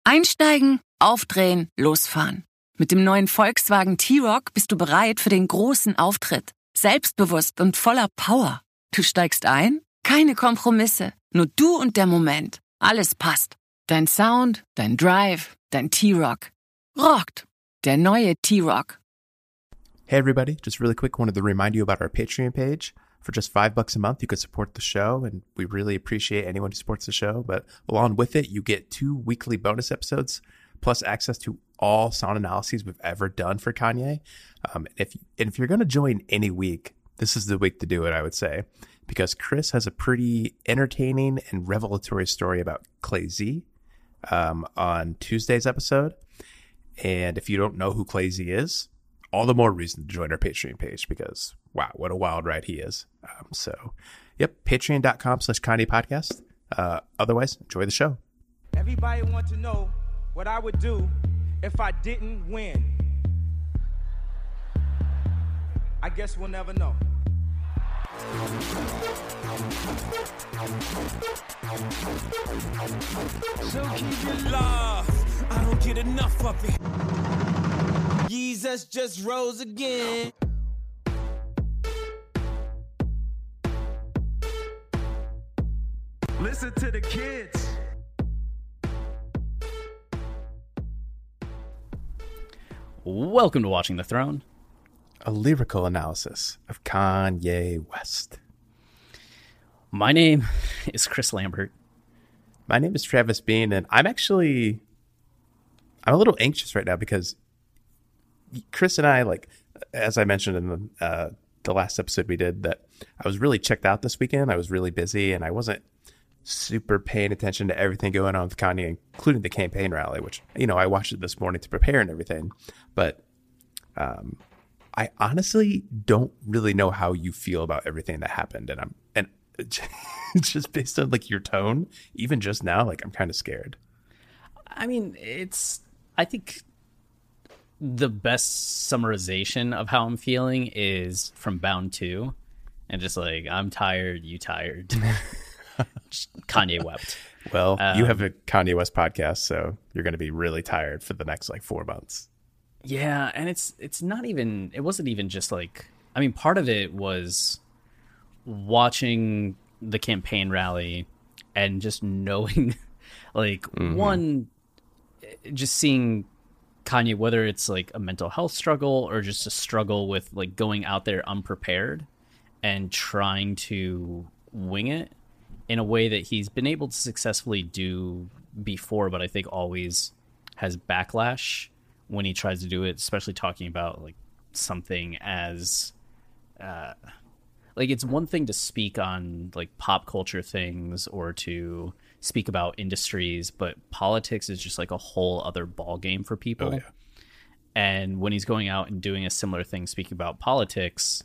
Einsteigen, aufdrehen, losfahren. Mit dem neuen Volkswagen T-Roc bist du bereit für den großen Auftritt. Selbstbewusst und voller Power. Du steigst ein? Keine Kompromisse. Nur du und der Moment. Alles passt. Dein Sound, dein Drive, dein T-Roc. Rockt. Der neue T-Roc. Hey everybody, just really quick, wanted to remind you about our Patreon page. For just $5 a month, you could support the show, and we really appreciate anyone who supports the show. But along with it, you get 2 weekly bonus episodes, plus access to all sound analyses we've ever done for Kanye. If you're going to join any week, this is the week to do it, I would say, because Chris has a pretty entertaining and revelatory story about Clay Z on Tuesday's episode. And if you don't know who Clay Z is, all the more reason to join our Patreon page because, wow, what a wild ride he is. Patreon.com/Kanye podcast. Otherwise, enjoy the show. Everybody wants to know what I would do if I didn't win. I guess we'll never know. So keep your love. I don't get enough of it. Jesus just rose again. Listen to the kids. Welcome to Watching the Throne. A lyrical analysis of Kanye West. My name is Chris Lambert. My name is Travis Bean, and I'm a little anxious right now because Chris and I, as I mentioned in the last episode we did, that I was really checked out this weekend. I was really busy, and I wasn't super paying attention to everything going on with Kanye, including the campaign rally, which, I watched it this morning to prepare and everything. But I honestly don't really know how you feel about everything that happened, and it's just based on your tone, even just now, I'm kind of scared. I mean, I think the best summarization of how I'm feeling is from Bound 2, and just I'm tired, you tired. Kanye wept. Well, you have a Kanye West podcast, so you're going to be really tired for the next 4 months. Yeah, and it's not even, it wasn't even just part of it was watching the campaign rally and just knowing one, just seeing Kanye, whether it's a mental health struggle or just a struggle with going out there unprepared and trying to wing it in a way that he's been able to successfully do before, but I think always has backlash when he tries to do it, especially talking about something as it's one thing to speak on pop culture things or to speak about industries, but politics is just a whole other ball game for people. Oh, yeah. And when he's going out and doing a similar thing, speaking about politics,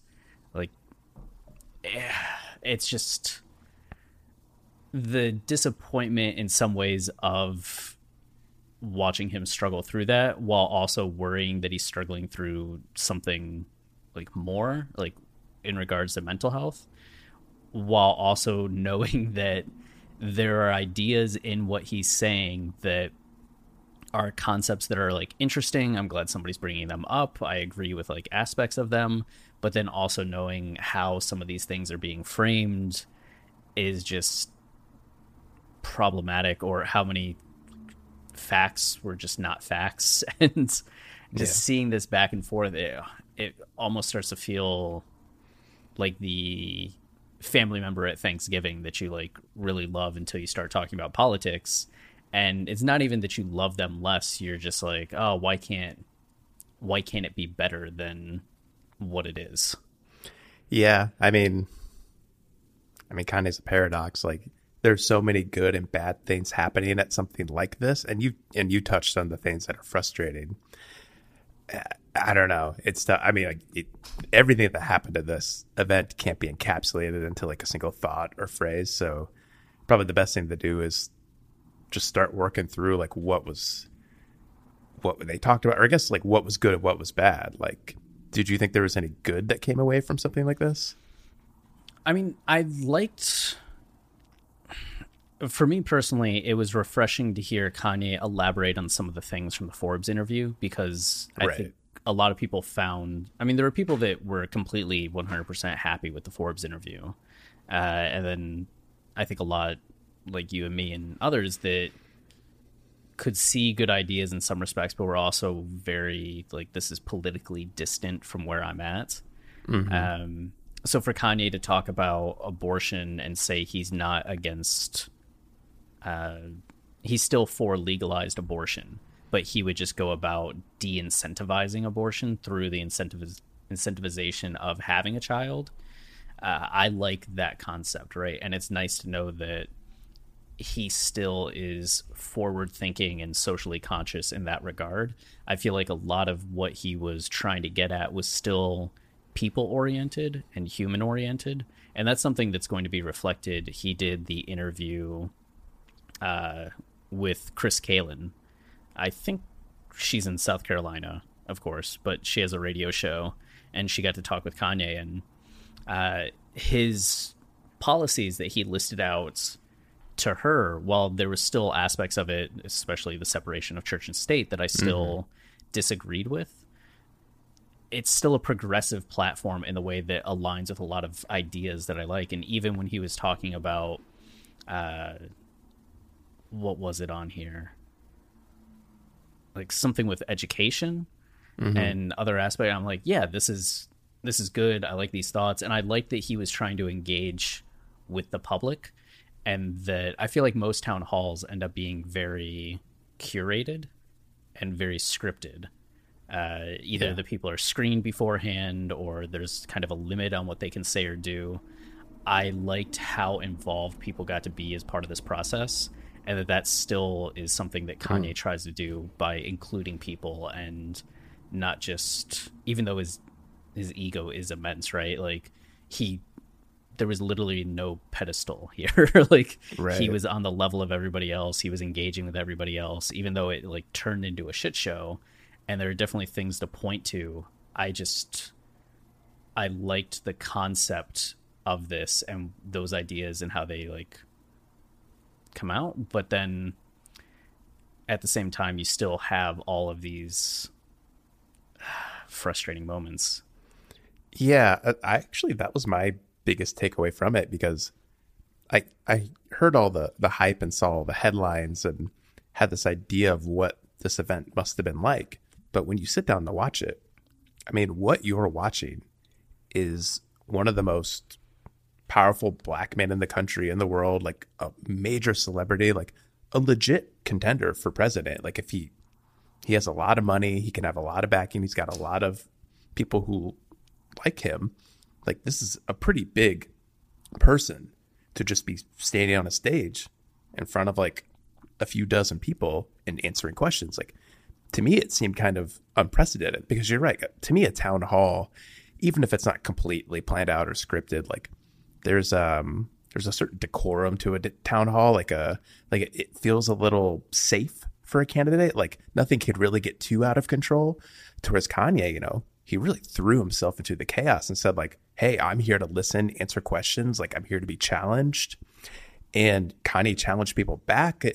it's just the disappointment in some ways of watching him struggle through that while also worrying that he's struggling through something more in regards to mental health, while also knowing that there are ideas in what he's saying that are concepts that are interesting. I'm glad somebody's bringing them up. I agree with aspects of them, but then also knowing how some of these things are being framed is just problematic, or how many facts were just not facts. And just seeing this back and forth, it almost starts to feel like the family member at Thanksgiving that you really love until you start talking about politics. And it's not even that you love them less. You're just oh, why can't it be better than what it is? Yeah. I mean, Kanye's a paradox. There's so many good and bad things happening at something like this. And you touched on the things that are frustrating. I don't know. It's everything that happened at this event can't be encapsulated into a single thought or phrase. So probably the best thing to do is just start working through what they talked about, or I guess what was good and what was bad. Did you think there was any good that came away from something like this? I mean, I liked For me personally, it was refreshing to hear Kanye elaborate on some of the things from the Forbes interview, because I think a lot of people found, I mean, there were people that were completely 100% happy with the Forbes interview. And then I think a lot like you and me and others that could see good ideas in some respects, but were also very like, this is politically distant from where I'm at. Mm-hmm. So for Kanye to talk about abortion and say he's not against, he's still for legalized abortion, but he would just go about de-incentivizing abortion through the incentivization of having a child. I like that concept, right? And it's nice to know that he still is forward thinking and socially conscious in that regard. I feel like a lot of what he was trying to get at was still people oriented and human oriented, and that's something that's going to be reflected. He did the interview with Chris Kalin. I think she's in South Carolina, of course, but she has a radio show, and she got to talk with Kanye, and his policies that he listed out to her, while there was still aspects of it, especially the separation of church and state, that I still disagreed with, it's still a progressive platform in the way that aligns with a lot of ideas that I like. And even when he was talking about, what was it on here? Like something with education and other aspects. I'm like, yeah, this is good. I like these thoughts. And I like that he was trying to engage with the public, and that I feel like most town halls end up being very curated and very scripted. Either the people are screened beforehand, or there's kind of a limit on what they can say or do. I liked how involved people got to be as part of this process, and that still is something that Kanye tries to do by including people, and not just, even though his ego is immense, right? Like there was literally no pedestal here. Like he was on the level of everybody else. He was engaging with everybody else, even though it like turned into a shit show. And there are definitely things to point to. I liked the concept of this and those ideas and how they like come out. But then at the same time, you still have all of these frustrating moments. Yeah, that was my biggest takeaway from it, because I heard all the hype and saw all the headlines and had this idea of what this event must have been like. But when you sit down to watch it, I mean, what you're watching is one of the most powerful black men in the country, in the world, like a major celebrity, like a legit contender for president. Like if he has a lot of money, he can have a lot of backing. He's got a lot of people who like him. Like this is a pretty big person to just be standing on a stage in front of like a few dozen people and answering questions. Like, to me, it seemed kind of unprecedented, because you're right. To me, a town hall, even if it's not completely planned out or scripted, like there's a certain decorum to a town hall. It feels a little safe for a candidate. Like nothing could really get too out of control. Whereas Kanye, he really threw himself into the chaos and said like, hey, I'm here to listen, answer questions. Like I'm here to be challenged. And Kanye challenged people back.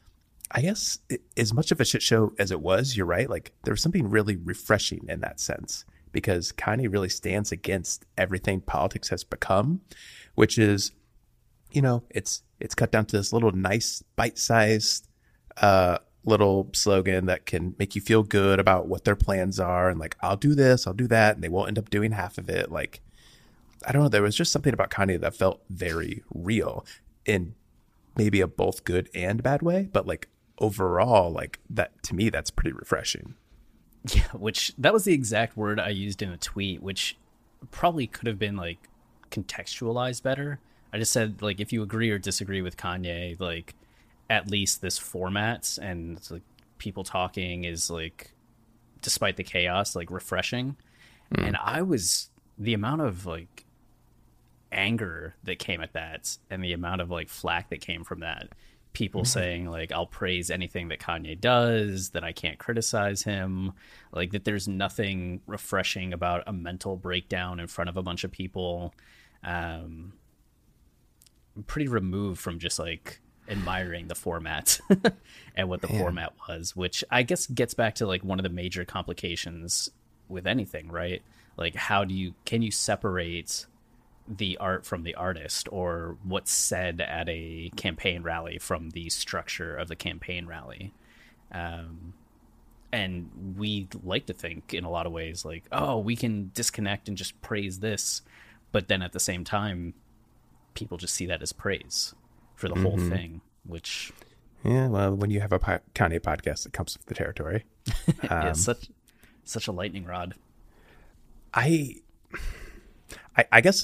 I guess as much of a shit show as it was, you're right. Like there was something really refreshing in that sense, because Kanye really stands against everything politics has become, which is, it's cut down to this little nice bite-sized little slogan that can make you feel good about what their plans are. And like, I'll do this, I'll do that. And they won't end up doing half of it. Like, I don't know. There was just something about Kanye that felt very real, in maybe a both good and bad way. But like, overall, like that, to me, that's pretty refreshing. Yeah, which that was the exact word I used in a tweet, which probably could have been like contextualized better. I just said like, if you agree or disagree with Kanye, like at least this format and it's like people talking is like, despite the chaos, like refreshing. And the amount of like anger that came at that, and the amount of like flack that came from that, people saying like, I'll praise anything that Kanye does, that I can't criticize him, like that there's nothing refreshing about a mental breakdown in front of a bunch of people. Pretty removed from just like admiring the format and what the format was, which I guess gets back to like one of the major complications with anything, right? Like, can you separate the art from the artist, or what's said at a campaign rally from the structure of the campaign rally? And we like to think in a lot of ways like, oh, we can disconnect and just praise this. But then at the same time, people just see that as praise for the whole thing, which... Yeah, well, when you have a Kanye podcast, it comes with the territory. Yeah, such a lightning rod. I guess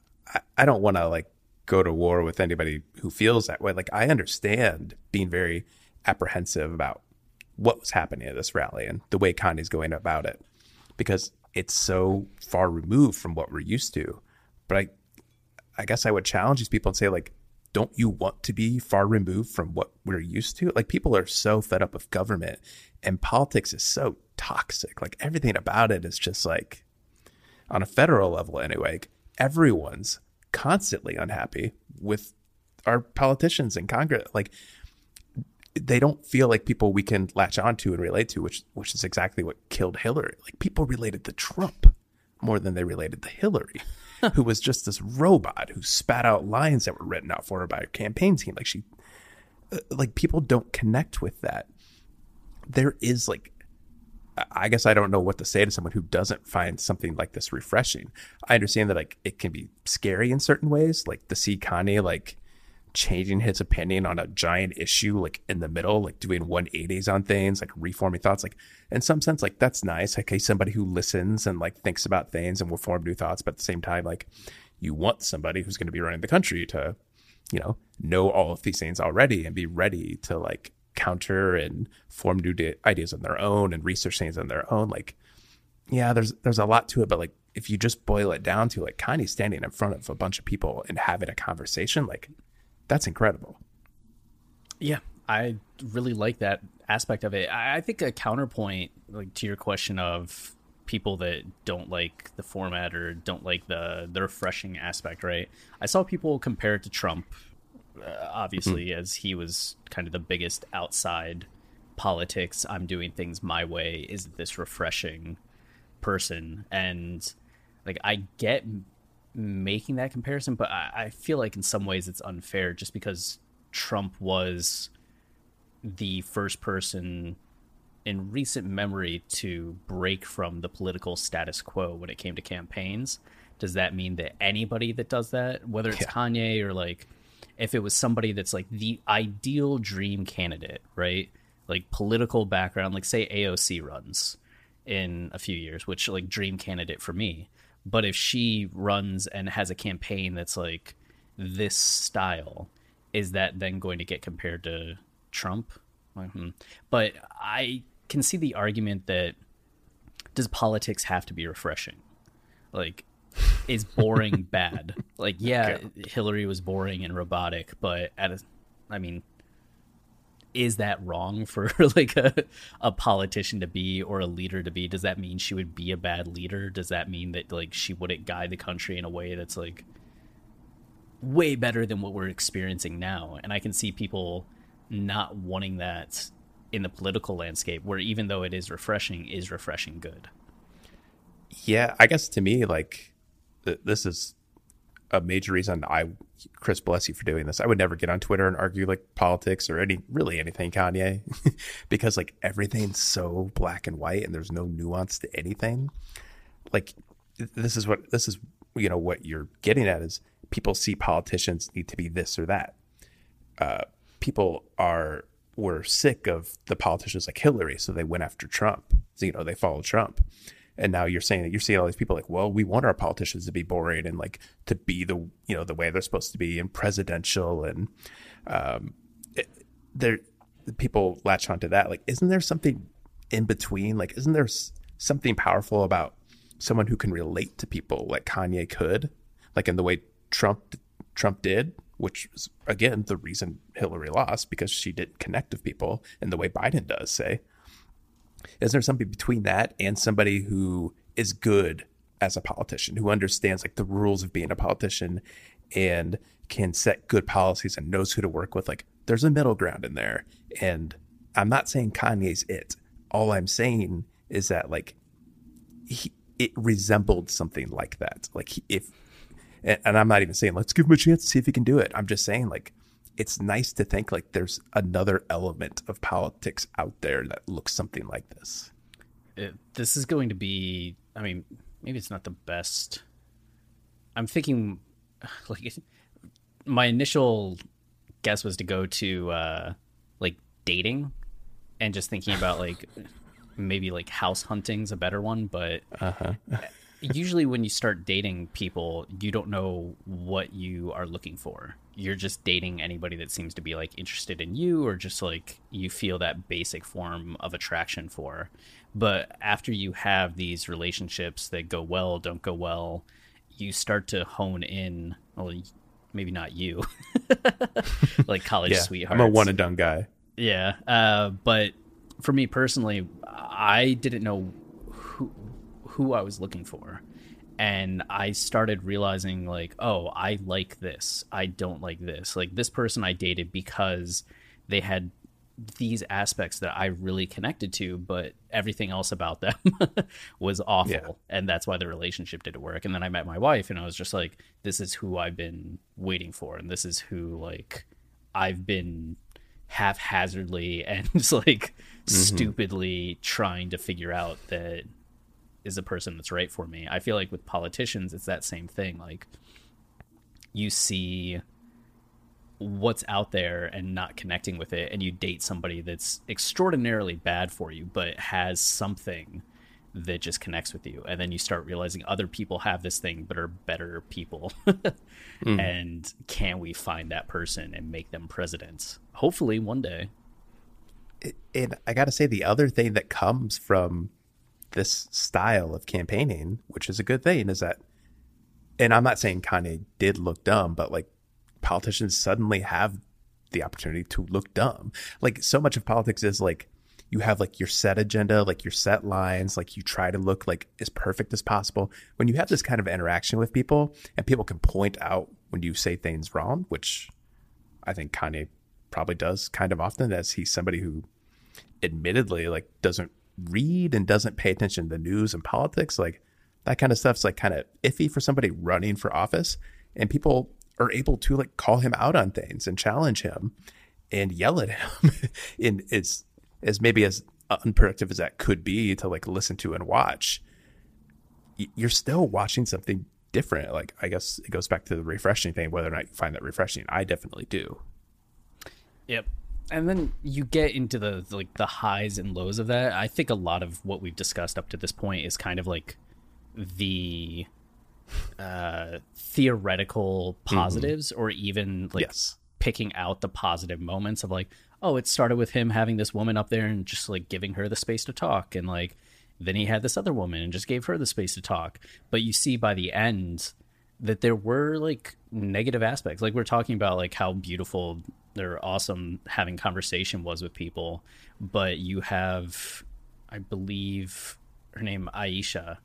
I don't want to like go to war with anybody who feels that way. Like, I understand being very apprehensive about what was happening at this rally and the way Kanye's going about it, because it's so far removed from what we're used to. But I guess I would challenge these people and say, like, don't you want to be far removed from what we're used to? Like, people are so fed up with government, and politics is so toxic. Like, everything about it is just like, on a federal level anyway, everyone's constantly unhappy with our politicians in Congress. Like, they don't feel like people we can latch onto and relate to, which is exactly what killed Hillary. Like, people related to Trump more than they related to Hillary, who was just this robot who spat out lines that were written out for her by her campaign team. Like, people don't connect with that. There is, like, I guess I don't know what to say to someone who doesn't find something like this refreshing. I understand that, like, it can be scary in certain ways, like to see Kanye like changing his opinion on a giant issue, like in the middle, like doing 180s on things, like reforming thoughts. Like, in some sense, like, that's nice. Like, he's somebody who listens and like thinks about things and will form new thoughts. But at the same time, like, you want somebody who's going to be running the country to, know all of these things already and be ready to like counter and form new ideas on their own and research things on their own. Like, yeah, there's a lot to it, but like, if you just boil it down to like Kanye standing in front of a bunch of people and having a conversation, like, that's incredible. Yeah, I really like that aspect of it. I think a counterpoint, like, to your question of people that don't like the format or don't like the refreshing aspect, right? I saw people compare it to Trump, obviously, as he was kind of the biggest outside politics, I'm doing things my way, is this refreshing person. And like, I get making that comparison, but I feel like in some ways it's unfair, just because Trump was the first person in recent memory to break from the political status quo when it came to campaigns. Does that mean that anybody that does that, whether it's Kanye or like, if it was somebody that's like the ideal dream candidate, right? Like, political background, like say AOC runs in a few years, which like dream candidate for me. But if she runs and has a campaign that's like this style, is that then going to get compared to Trump? But I can see the argument that, does politics have to be refreshing? Like, is boring bad? Like, yeah, Hillary was boring and robotic, but is that wrong for like a politician to be, or a leader to be? Does that mean she would be a bad leader? Does that mean that like she wouldn't guide the country in a way that's like way better than what we're experiencing now? And I can see people not wanting that in the political landscape, where even though it is refreshing good. Yeah, I guess to me, like, this is a major reason Chris, bless you for doing this. I would never get on Twitter and argue like politics or anything Kanye, because like everything's so black and white and there's no nuance to anything. Like, this is what what you're getting at is people see politicians need to be this or that. People were sick of the politicians like Hillary, so they went after Trump. So, they followed Trump. And now you're seeing all these people like, well, we want our politicians to be boring and like to be the way they're supposed to be and presidential. And people latch onto that. Like, isn't there something in between? Like, isn't there something powerful about someone who can relate to people like Kanye could, like in the way Trump did, which is, again, the reason Hillary lost, because she didn't connect with people in the way Biden does, say. Is there something between that and somebody who is good as a politician, who understands like the rules of being a politician and can set good policies and knows who to work with? Like, there's a middle ground in there. And I'm not saying Kanye's it. All I'm saying is that like it resembled something like that. Like and I'm not even saying let's give him a chance to see if he can do it. I'm just saying like it's nice to think like there's another element of politics out there that looks something like this. This is going to be, I mean, maybe it's not the best. I'm thinking like my initial guess was to go to like dating and just thinking about like maybe like house hunting's a better one, but usually when you start dating people, you don't know what you are looking for. You're just dating anybody that seems to be like interested in you, or just like you feel that basic form of attraction for. But after you have these relationships that go well, don't go well, you start to hone in, well, maybe not you, like college sweethearts. I'm a one and done guy. Yeah. But for me personally, I didn't know who I was looking for. And I started realizing like, oh, I like this. I don't like this. Like this person I dated because they had these aspects that I really connected to, but everything else about them was awful. Yeah. And that's why the relationship didn't work. And then I met my wife and I was just like, this is who I've been waiting for. And this is who like I've been haphazardly and just like stupidly trying to figure out that is a person that's right for me. I feel like with politicians, it's that same thing. Like you see what's out there and not connecting with it, and you date somebody that's extraordinarily bad for you, but has something that just connects with you. And then you start realizing other people have this thing, but are better people. And can we find that person and make them president? Hopefully one day. And I got to say, the other thing that comes from this style of campaigning, which is a good thing, is that, and I'm not saying Kanye did look dumb, but like politicians suddenly have the opportunity to look dumb. Like so much of politics is like you have like your set agenda, like your set lines, like you try to look like as perfect as possible. When you have this kind of interaction with people and people can point out when you say things wrong, which I think Kanye probably does kind of often, as he's somebody who admittedly like doesn't read and doesn't pay attention to the news and politics, like that kind of stuff's like kind of iffy for somebody running for office, and people are able to like call him out on things and challenge him and yell at him in as maybe as unproductive as that could be to like listen to and watch. You're still watching something different. Like I guess it goes back to the refreshing thing, whether or not you find that refreshing. I definitely do. Yep. And then you get into the highs and lows of that. I think a lot of what we've discussed up to this point is kind of like the theoretical positives, or even like picking out the positive moments of like, oh, it started with him having this woman up there and just like giving her the space to talk, and like then he had this other woman and just gave her the space to talk. But you see by the end that there were like negative aspects. Like we're talking about like how beautiful or awesome having conversation was with people, but you have, I believe her name Aisha,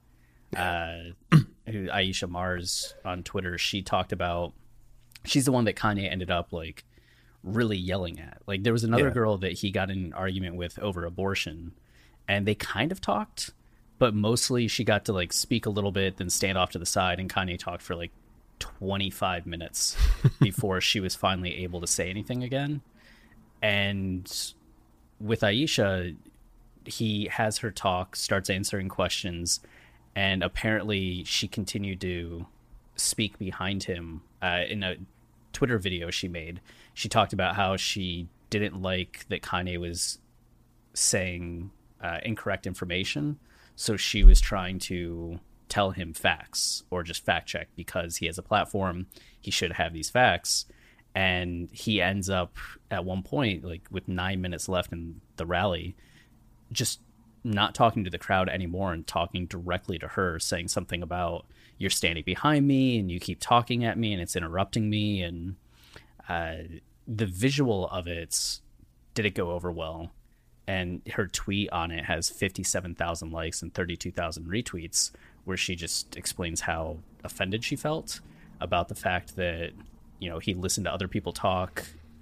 Aisha Mars on Twitter. She talked about, she's the one that Kanye ended up like really yelling at. Like there was another girl that he got in an argument with over abortion, and they kind of talked, but mostly she got to like speak a little bit, then stand off to the side, and Kanye talked for like 25 minutes before she was finally able to say anything again. And with Aisha, he has her talk, starts answering questions, and apparently she continued to speak behind him. In a Twitter video she made, she talked about how she didn't like that Kanye was saying incorrect information, so she was trying to tell him facts or just fact check, because he has a platform, he should have these facts. And he ends up at one point, like with 9 minutes left in the rally, just not talking to the crowd anymore and talking directly to her, saying something about, you're standing behind me and you keep talking at me and it's interrupting me. And the visual of it didn't go over well. And her tweet on it has 57,000 likes and 32,000 retweets, where she just explains how offended she felt about the fact that, you know, he listened to other people talk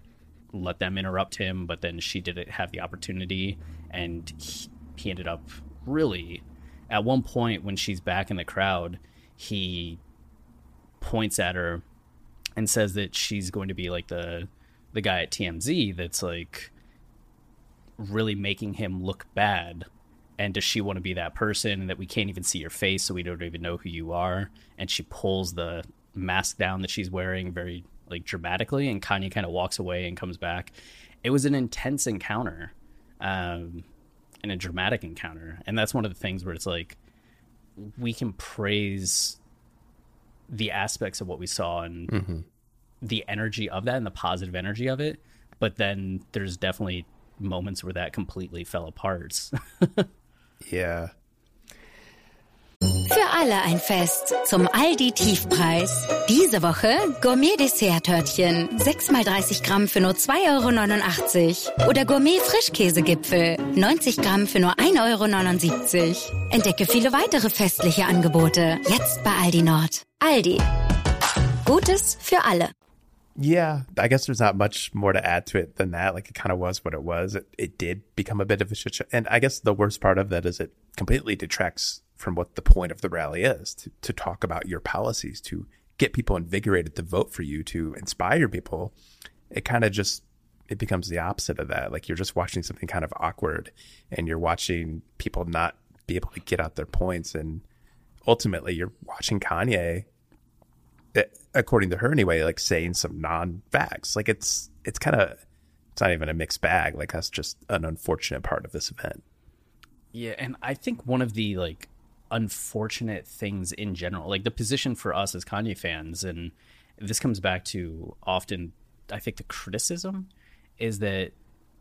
let them interrupt him, but then she didn't have the opportunity, and he ended up really, at one point when she's back in the crowd, he points at her and says that she's going to be like the guy at TMZ that's like really making him look bad, and does she want to be that person, and that we can't even see your face, so we don't even know who you are. And she pulls the mask down that she's wearing very like dramatically, and Kanye kind of walks away and comes back. It was an intense encounter, and a dramatic encounter, and that's one of the things where it's like we can praise the aspects of what we saw and the energy of that and the positive energy of it, but then there's definitely moments where that completely fell apart. Yeah. Für alle ein Fest zum Aldi Tiefpreis. Diese Woche Gourmet-Dessert-Törtchen. 6 mal 30 Gramm für nur 2,89 €. Oder Gourmet-Frischkäsegipfel. 90 Gramm für nur 1,79 €. Entdecke viele weitere festliche Angebote. Jetzt bei Aldi Nord. Aldi. Gutes für alle. Yeah, I guess there's not much more to add to it than that. Like, it kind of was what it was. It did become a bit of a shit show. And I guess the worst part of that is it completely detracts from what the point of the rally is, to talk about your policies, to get people invigorated to vote for you, to inspire people. It kind of just, it becomes the opposite of that. Like, you're just watching something kind of awkward, and you're watching people not be able to get out their points. And ultimately, you're watching Kanye, according to her anyway, like saying some non-facts. Like, it's not even a mixed bag. Like, that's just an unfortunate part of this event. Yeah, and I think one of the like unfortunate things in general, like the position for us as Kanye fans, and this comes back to often, I think the criticism is that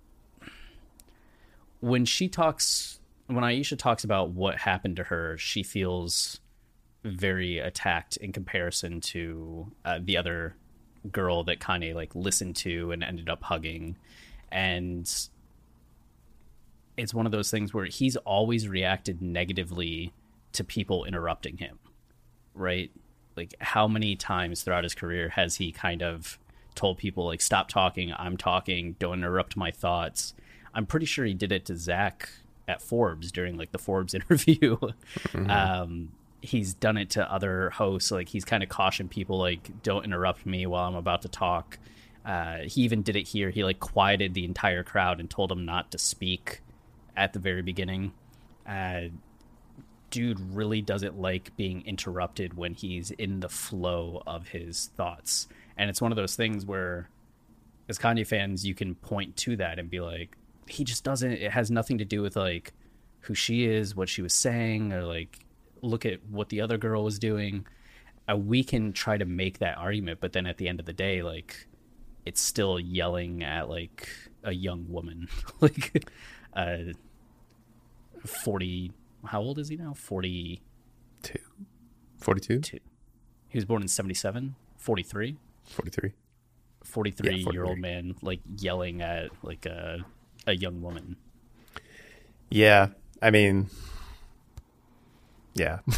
when Aisha talks about what happened to her, she feels very attacked in comparison to the other girl that Kanye like listened to and ended up hugging. And it's one of those things where he's always reacted negatively to people interrupting him, right? Like, how many times throughout his career has he kind of told people like, stop talking, I'm talking, don't interrupt my thoughts? I'm pretty sure he did it to Zach at Forbes during like the Forbes interview. He's done it to other hosts. Like, he's kind of cautioned people like, don't interrupt me while I'm about to talk. He even did it here. He like quieted the entire crowd and told them not to speak at the very beginning. Dude really doesn't like being interrupted when he's in the flow of his thoughts. And it's one of those things where, as Kanye fans, you can point to that and be like, he just doesn't, it has nothing to do with like who she is, what she was saying, or like, look at what the other girl was doing. We can try to make that argument, but then at the end of the day, like, it's still yelling at like a young woman. Like 40, how old is he now? 42. 42? He was born in 77. 43. 43-year-old man like yelling at like a young woman. Yeah, I mean, yeah.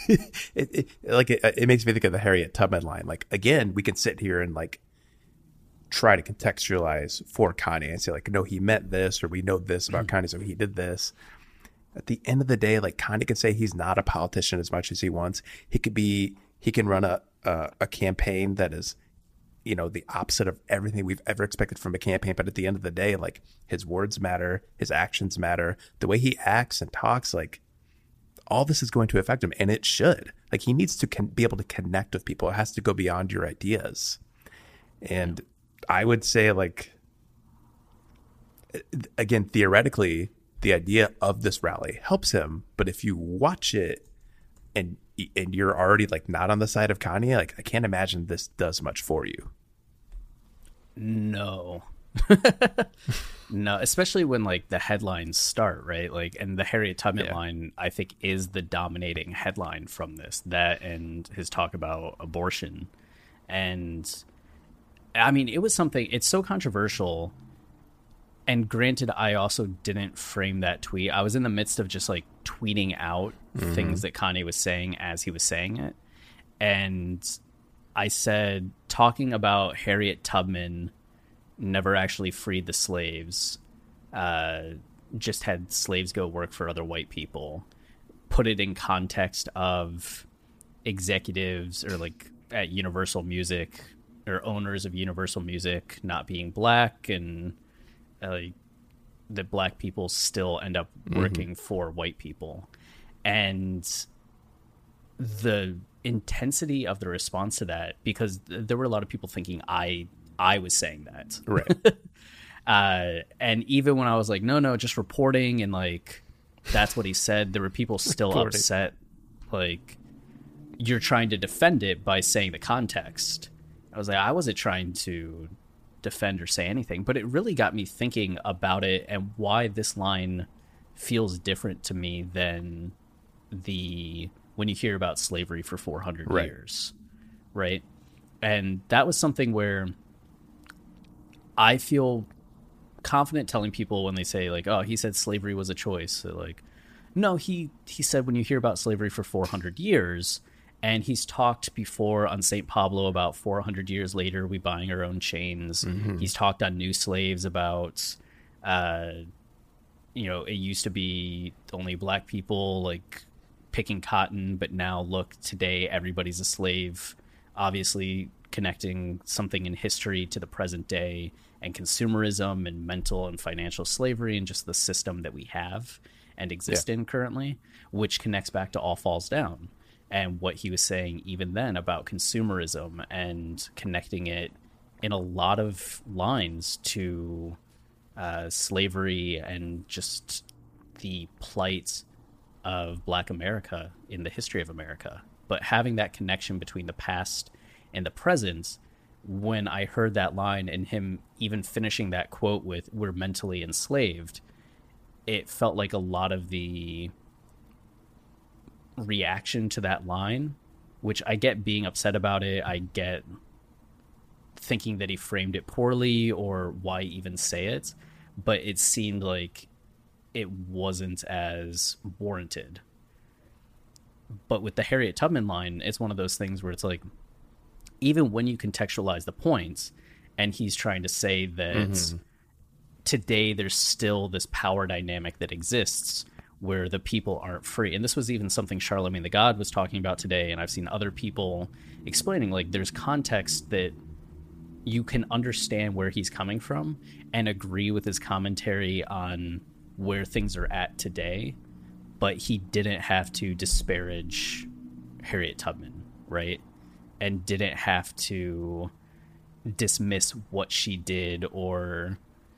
it makes me think of the Harriet Tubman line. Like, again, we can sit here and like try to contextualize for Kanye and say like, no, he meant this, or we know this about Kanye, so he did this. At the end of the day, like, Kanye can say he's not a politician as much as he wants. He can run a campaign that is, you know, the opposite of everything we've ever expected from a campaign. But at the end of the day, like, his words matter, his actions matter, the way he acts and talks, like, all this is going to affect him, and it should. Like, he needs to be able to connect with people. It has to go beyond your ideas. And I would say, like, again, theoretically, the idea of this rally helps him. But if you watch it and you're already like not on the side of Kanye, like, I can't imagine this does much for you. No. No, especially when like the headlines start, right? Like, and the Harriet Tubman line, I think, is the dominating headline from this, that and his talk about abortion. And I mean, it was something, it's so controversial. And granted, I also didn't frame that tweet. I was in the midst of just like tweeting out things that Kanye was saying as he was saying it. And I said, talking about Harriet Tubman never actually freed the slaves, just had slaves go work for other white people, put it in context of executives or like at Universal Music or owners of Universal Music not being black, and that black people still end up working for white people. And the intensity of the response to that, because there were a lot of people thinking I was saying that. Right. And even when I was like, no, just reporting, and like, that's what he said, there were people still upset. Like, you're trying to defend it by saying the context. I was like, I wasn't trying to defend or say anything, but it really got me thinking about it and why this line feels different to me than when you hear about slavery for 400 years, right? And that was something where I feel confident telling people when they say like, oh, he said slavery was a choice. So like, no, he said when you hear about slavery for 400 years, and he's talked before on St. Pablo about 400 years later, we buying our own chains. He's talked on New Slaves about, it used to be only black people like picking cotton, but now look, today everybody's a slave, obviously connecting something in history to the present day and consumerism and mental and financial slavery and just the system that we have and exist in currently, which connects back to All Falls Down. And what he was saying even then about consumerism and connecting it in a lot of lines to slavery and just the plight of Black America in the history of America. But having that connection between the past and the present, when I heard that line and him even finishing that quote with "we're mentally enslaved," it felt like a lot of the reaction to that line, which I get being upset about it, I get thinking that he framed it poorly or why even say it, but it seemed like it wasn't as warranted. But with the Harriet Tubman line, it's one of those things where it's like, even when you contextualize the points, and he's trying to say that today there's still this power dynamic that exists where the people aren't free. And this was even something Charlemagne the God was talking about today, and I've seen other people explaining, like, there's context that you can understand where he's coming from and agree with his commentary on where things are at today, but he didn't have to disparage Harriet Tubman, right? And didn't have to dismiss what she did or,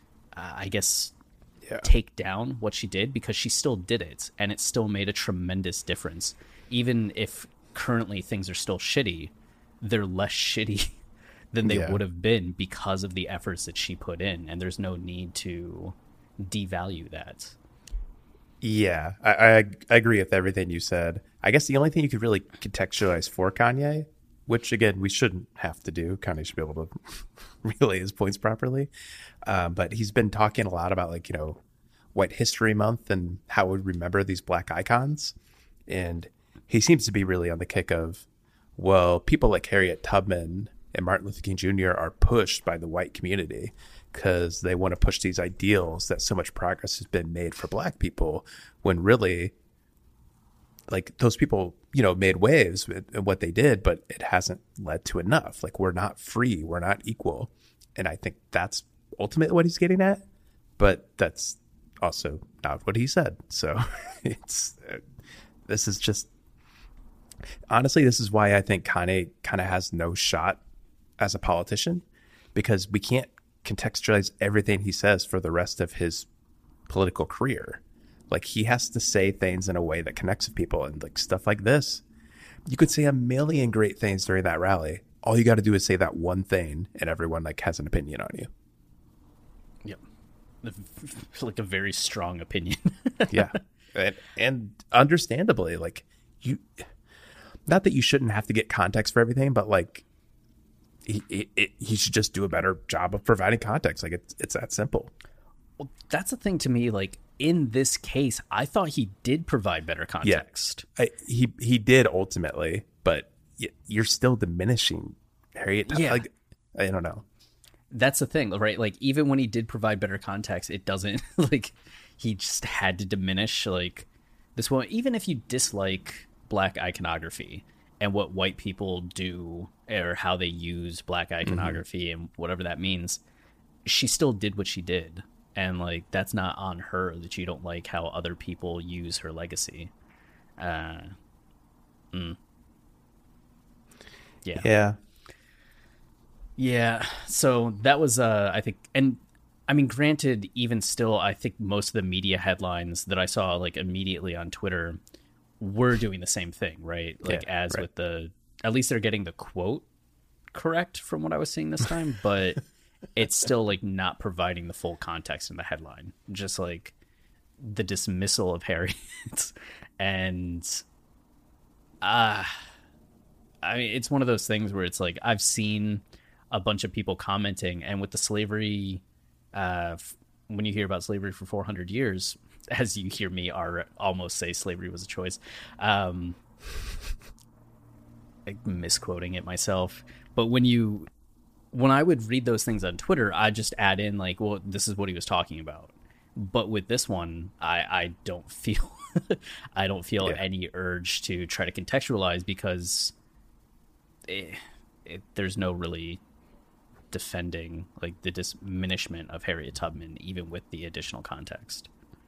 take down what she did, because she still did it, and it still made a tremendous difference. Even if currently things are still shitty, they're less shitty than they would have been because of the efforts that she put in, and there's no need to devalue that. Yeah, I agree with everything you said. I guess the only thing you could really contextualize for Kanye, which again we shouldn't have to do, Kanye should be able to relay his points properly, but he's been talking a lot about, like, White History Month and how we remember these black icons, and he seems to be really on the kick of, well, people like Harriet Tubman and Martin Luther King Jr. are pushed by the white community because they want to push these ideals that so much progress has been made for black people, when really, like, those people, made waves in what they did, but it hasn't led to enough. Like, we're not free, we're not equal. And I think that's ultimately what he's getting at, but that's also not what he said. So this is why I think Kanye kind of has no shot as a politician, because we can't contextualize everything he says for the rest of his political career. Like, he has to say things in a way that connects with people, and like stuff like this, you could say a million great things during that rally. All you got to do is say that one thing, and everyone like has an opinion on you. Yep. Like a very strong opinion. Yeah. And understandably, like, not that you shouldn't have to get context for everything, but like he should just do a better job of providing context. Like, it's that simple. Well, that's the thing to me. Like, in this case, I thought he did provide better context. Yeah, he did ultimately, but you're still diminishing Harriet. Yeah. Like, I don't know. that's the thing, right? Like, even when he did provide better context, it doesn't like he just had to diminish like this one. Even if you dislike Black iconography and what white people do or how they use Black iconography and whatever that means, she still did what she did. And like, that's not on her that you don't like how other people use her legacy. Yeah. So that was, I think, and I mean, granted, even still, I think most of the media headlines that I saw like immediately on Twitter were doing the same thing, right? Like with at least they're getting the quote correct from what I was seeing this time, but it's still like not providing the full context in the headline, just like the dismissal of Harriet. And I mean, it's one of those things where it's like, I've seen a bunch of people commenting, and with the slavery, when you hear about slavery for 400 years, as you hear me almost say slavery was a choice, like misquoting it myself, but when I would read those things on Twitter, I just add in like, well, this is what he was talking about. But with this one, I don't feel I don't feel any urge to try to contextualize, because there's no really defending like the diminishment of Harriet Tubman, even with the additional context.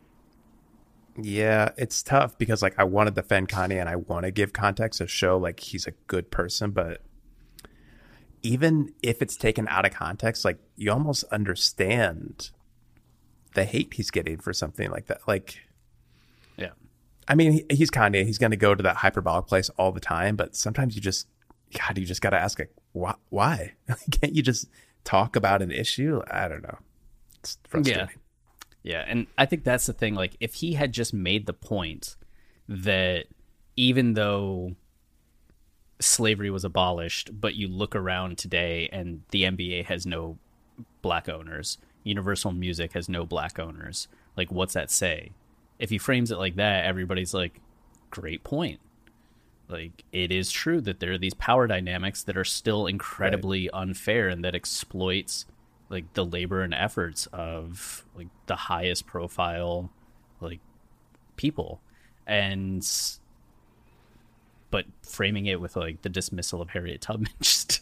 Yeah, it's tough because like I want to defend Kanye and I want to give context to show like he's a good person, but even if it's taken out of context, like you almost understand the hate he's getting for something like that. Like, yeah, I mean, he's Kanye. He's going to go to that hyperbolic place all the time, but sometimes you just got to ask, like, why? Can't you just talk about an issue? I don't know. It's frustrating. Yeah, and I think that's the thing. Like, if he had just made the point that even though slavery was abolished, but you look around today and the NBA has no Black owners, Universal Music has no Black owners, like, what's that say? If he frames it like that, everybody's like, great point. Like, it is true that there are these power dynamics that are still incredibly unfair and that exploits like the labor and efforts of like the highest profile like people. And but framing it with like the dismissal of Harriet Tubman, just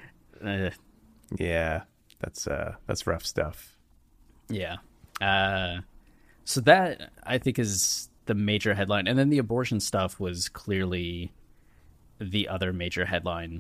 yeah, that's rough stuff. Yeah. So that I think is the major headline, and then the abortion stuff was clearly the other major headline.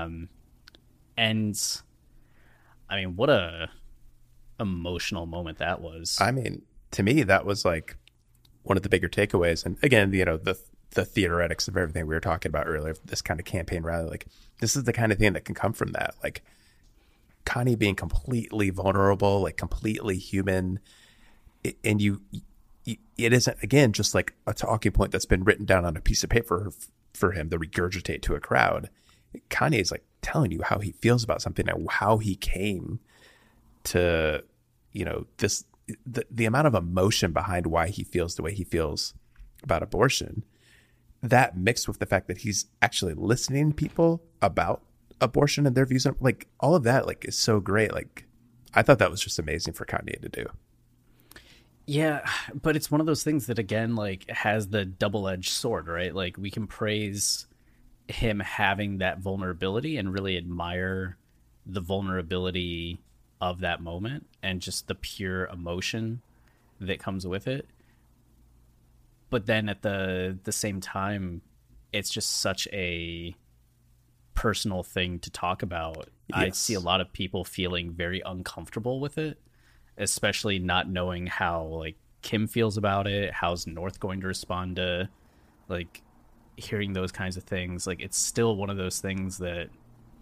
And I mean, what a emotional moment that was. I mean, to me, that was like one of the bigger takeaways. And again, you know, the theoretics of everything we were talking about earlier, this kind of campaign rally, like this is the kind of thing that can come from that. Like Kanye being completely vulnerable, like completely human. And it isn't, again, just like a talking point that's been written down on a piece of paper for him to regurgitate to a crowd. Kanye is like telling you how he feels about something and how he came to, you know, this, the amount of emotion behind why he feels the way he feels about abortion, that mixed with the fact that he's actually listening to people about abortion and their views on, like, all of that, like, is so great. Like, I thought that was just amazing for Kanye to do. Yeah, but it's one of those things that, again, like, has the double-edged sword, right? Like, we can praise him having that vulnerability and really admire the vulnerability of that moment and just the pure emotion that comes with it. But then at the same time, it's just such a personal thing to talk about. Yes. I see a lot of people feeling very uncomfortable with it, especially not knowing how like Kim feels about it. How's North going to respond to like hearing those kinds of things? Like, it's still one of those things that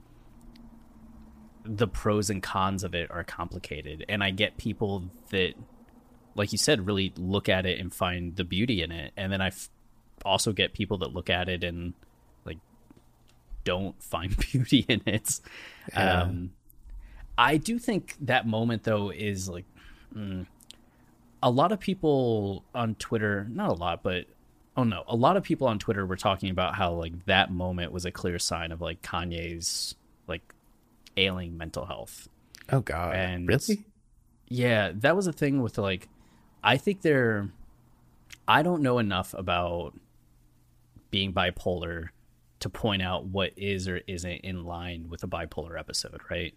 the pros and cons of it are complicated. And I get people that, like you said, really look at it and find the beauty in it. And then I also get people that look at it and like don't find beauty in it. Yeah. I do think that moment, though, is like a lot of people on Twitter, not a lot, but a lot of people on Twitter were talking about how like that moment was a clear sign of like Kanye's like ailing mental health. Oh God. And really? Yeah, that was a thing with like, I don't know enough about being bipolar to point out what is or isn't in line with a bipolar episode, right?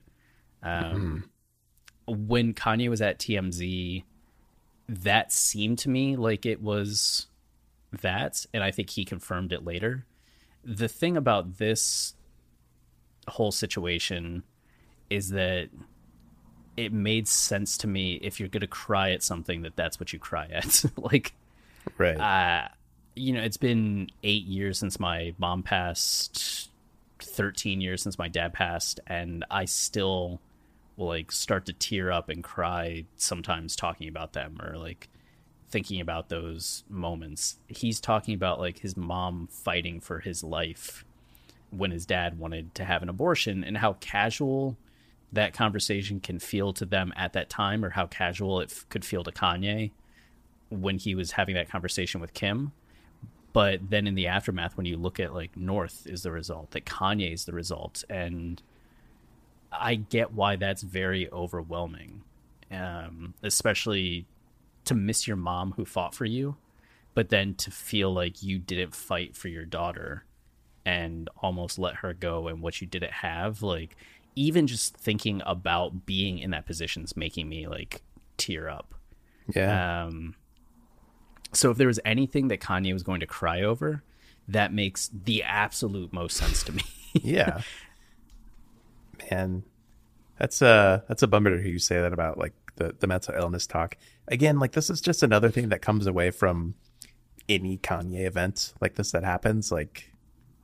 When Kanye was at TMZ, that seemed to me like it was that, and I think he confirmed it later. The thing about this whole situation is that it made sense to me, if you're going to cry at something, that's what you cry at. Like, right. It's been 8 years since my mom passed, 13 years since my dad passed, and I still will like start to tear up and cry sometimes talking about them, or like thinking about those moments. He's talking about like his mom fighting for his life when his dad wanted to have an abortion, and how casual that conversation can feel to them at that time, or how casual it could feel to Kanye when he was having that conversation with Kim. But then in the aftermath, when you look at like North is the result, that Kanye is the result, and I get why that's very overwhelming, especially to miss your mom who fought for you, but then to feel like you didn't fight for your daughter and almost let her go, and what you didn't have. Like, even just thinking about being in that position is making me like tear up. Yeah. So if there was anything that Kanye was going to cry over, that makes the absolute most sense to me. Yeah. Man, that's a bummer to hear you say that about like the mental illness talk. Again, like this is just another thing that comes away from any Kanye event like this that happens. Like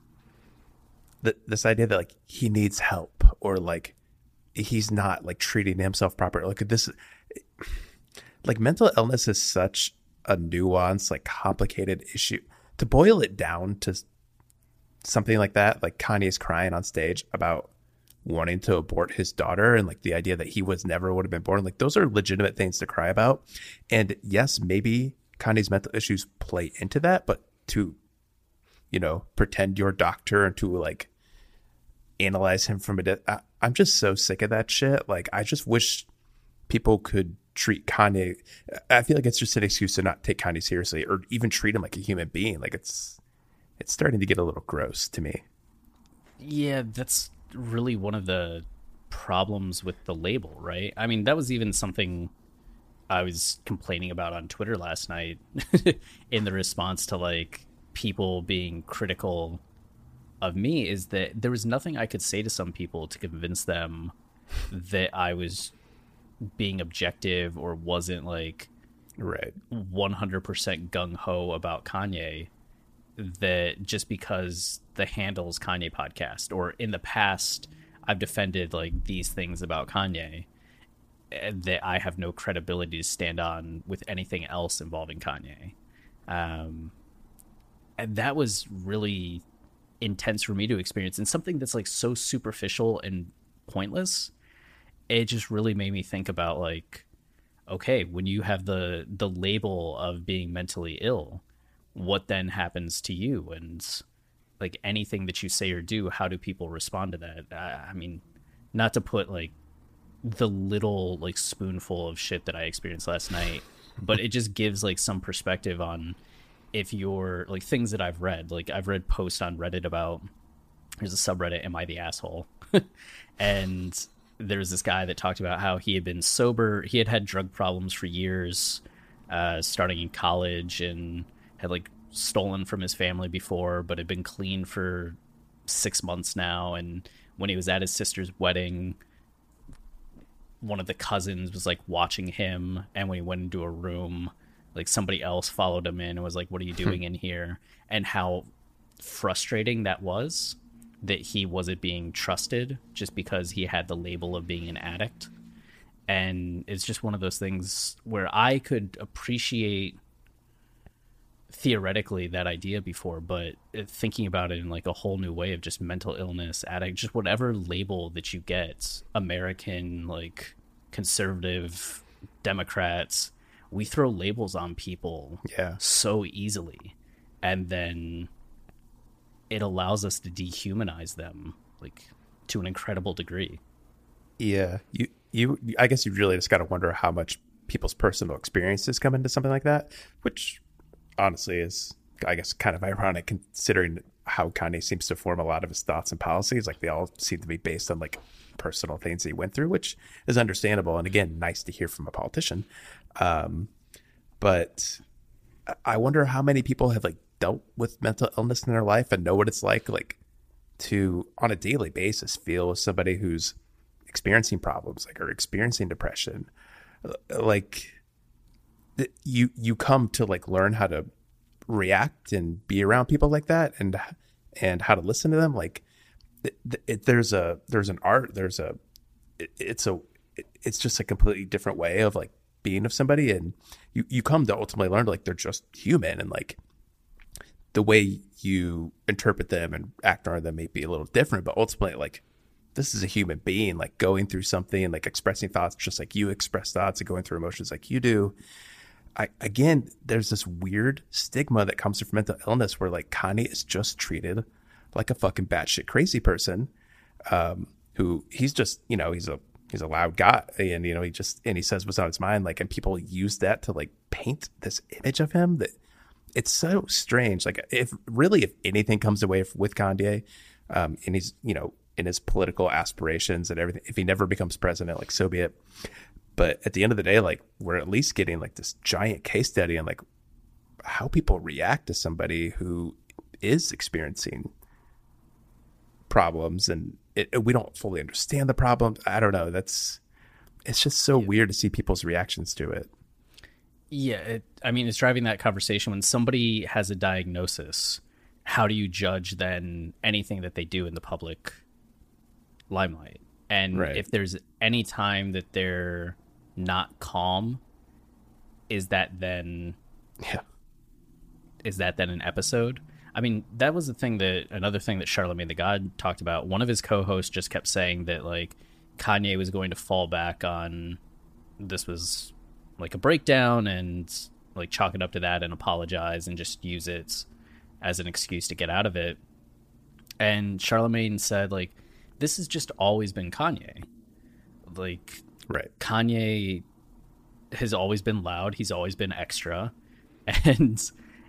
this idea that like he needs help, or like he's not like treating himself properly. Like this, like mental illness is such a nuanced, like complicated issue. To boil it down to something like that, like Kanye's crying on stage about wanting to abort his daughter, and like the idea that he never would have been born, like those are legitimate things to cry about. And yes, maybe Kanye's mental issues play into that, but to, pretend you're a doctor and to like analyze him from I'm just so sick of that shit. Like, I just wish people could treat Kanye. I feel like it's just an excuse to not take Kanye seriously, or even treat him like a human being. Like it's starting to get a little gross to me. Yeah, that's really one of the problems with the label, right? I mean, that was even something I was complaining about on Twitter last night in the response to like people being critical of me, is that there was nothing I could say to some people to convince them that I was being objective or wasn't like right 100% gung-ho about Kanye, that just because the handle's Kanye podcast, or in the past I've defended like these things about Kanye, that I have no credibility to stand on with anything else involving Kanye. And that was really intense for me to experience, and something that's like so superficial and pointless. It just really made me think about like, okay, when you have the label of being mentally ill, what then happens to you? And like anything that you say or do, how do people respond to that? I mean, not to put like the little like spoonful of shit that I experienced last night, but it just gives like some perspective on if you're like things that I've read. Like I've read posts on Reddit about, there's a subreddit, Am I the Asshole? And there's this guy that talked about how he had been sober. He had drug problems for years, starting in college, and had like stolen from his family before, but had been clean for 6 months now. And when he was at his sister's wedding, one of the cousins was like watching him, and when he went into a room, like somebody else followed him in and was like, what are you doing in here? And how frustrating that was, that he wasn't being trusted just because he had the label of being an addict. And it's just one of those things where I could appreciate theoretically that idea before, but thinking about it in like a whole new way of just mental illness, addict, just whatever label that you get, American, like conservative, Democrats, we throw labels on people so easily, and then it allows us to dehumanize them like to an incredible degree. Yeah, you I guess you really just got to wonder how much people's personal experiences come into something like that, which honestly is, I guess, kind of ironic considering how Kanye seems to form a lot of his thoughts and policies. Like they all seem to be based on like personal things he went through, which is understandable. And again, nice to hear from a politician. But I wonder how many people have like dealt with mental illness in their life and know what it's like to on a daily basis feel with somebody who's experiencing problems, like, or experiencing depression. Like you come to like learn how to react and be around people like that, and how to listen to them. Like there's an art, it's just a completely different way of like being with somebody, and you come to ultimately learn like they're just human, and like the way you interpret them and act on them may be a little different, but ultimately like this is a human being like going through something and like expressing thoughts just like you express thoughts and going through emotions like you do. Again, there's this weird stigma that comes from mental illness where like Kanye is just treated like a fucking batshit crazy person, who he's just, you know, he's a loud guy, and you know, he says what's on his mind, like, and people use that to like paint this image of him that it's so strange. Like if anything comes away with Kanye, and he's, you know, in his political aspirations and everything, if he never becomes president, like so be it. But at the end of the day, like we're at least getting like this giant case study on like how people react to somebody who is experiencing problems, and we don't fully understand the problems. I don't know. It's just so weird to see people's reactions to it. Yeah, I mean, it's driving that conversation when somebody has a diagnosis. How do you judge then anything that they do in the public limelight? And if there's any time that they're not calm, is that then an episode? I mean, that was another thing that Charlamagne the God talked about. One of his co-hosts just kept saying that like Kanye was going to fall back on this was like a breakdown and like chalk it up to that and apologize and just use it as an excuse to get out of it. And Charlamagne said like, this has just always been Kanye. Like, Kanye has always been loud. He's always been extra. And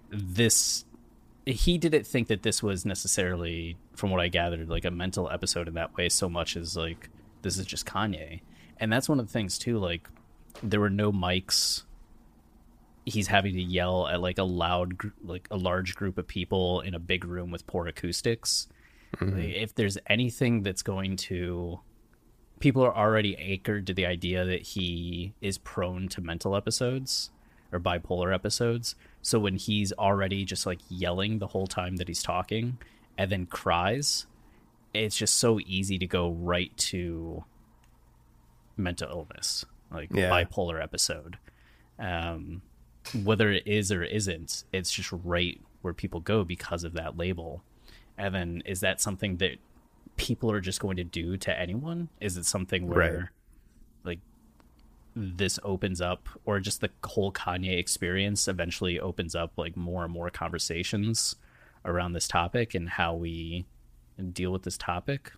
he didn't think that this was necessarily, from what I gathered, like a mental episode in that way so much as like, this is just Kanye. And that's one of the things too, like there were no mics. He's having to yell at like a large group of people in a big room with poor acoustics. Mm-hmm. If there's anything that's going to, people are already anchored to the idea that he is prone to mental episodes or bipolar episodes. So when he's already just like yelling the whole time that he's talking and then cries, it's just so easy to go right to mental illness, like bipolar episode. Whether it is or isn't, it's just right where people go because of that label. And then is that something that people are just going to do to anyone? Is it something where like this opens up, or just the whole Kanye experience eventually opens up like more and more conversations around this topic and how we deal with this topic?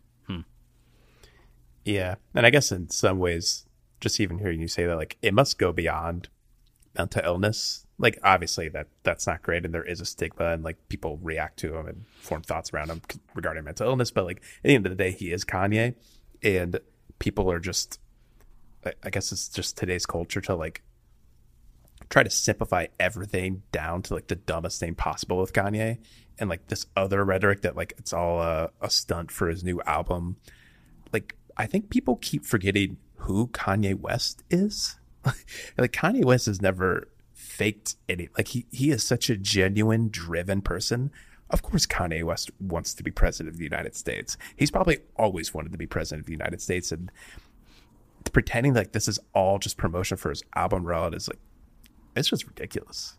Yeah. And I guess in some ways, just even hearing you say that, like it must go beyond mental illness. Like obviously that's not great, and there is a stigma, and like people react to him and form thoughts around him regarding mental illness. But like at the end of the day, he is Kanye, and people are just, I guess it's just today's culture to like try to simplify everything down to like the dumbest thing possible with Kanye, and like this other rhetoric that like it's all a stunt for his new album. Like I think people keep forgetting who Kanye West is. Like Kanye West has never faked any, like he is such a genuine, driven person. Of course Kanye West wants to be president of the United States. He's probably always wanted to be president of the United States, and pretending like this is all just promotion for his album route is like, it's just ridiculous.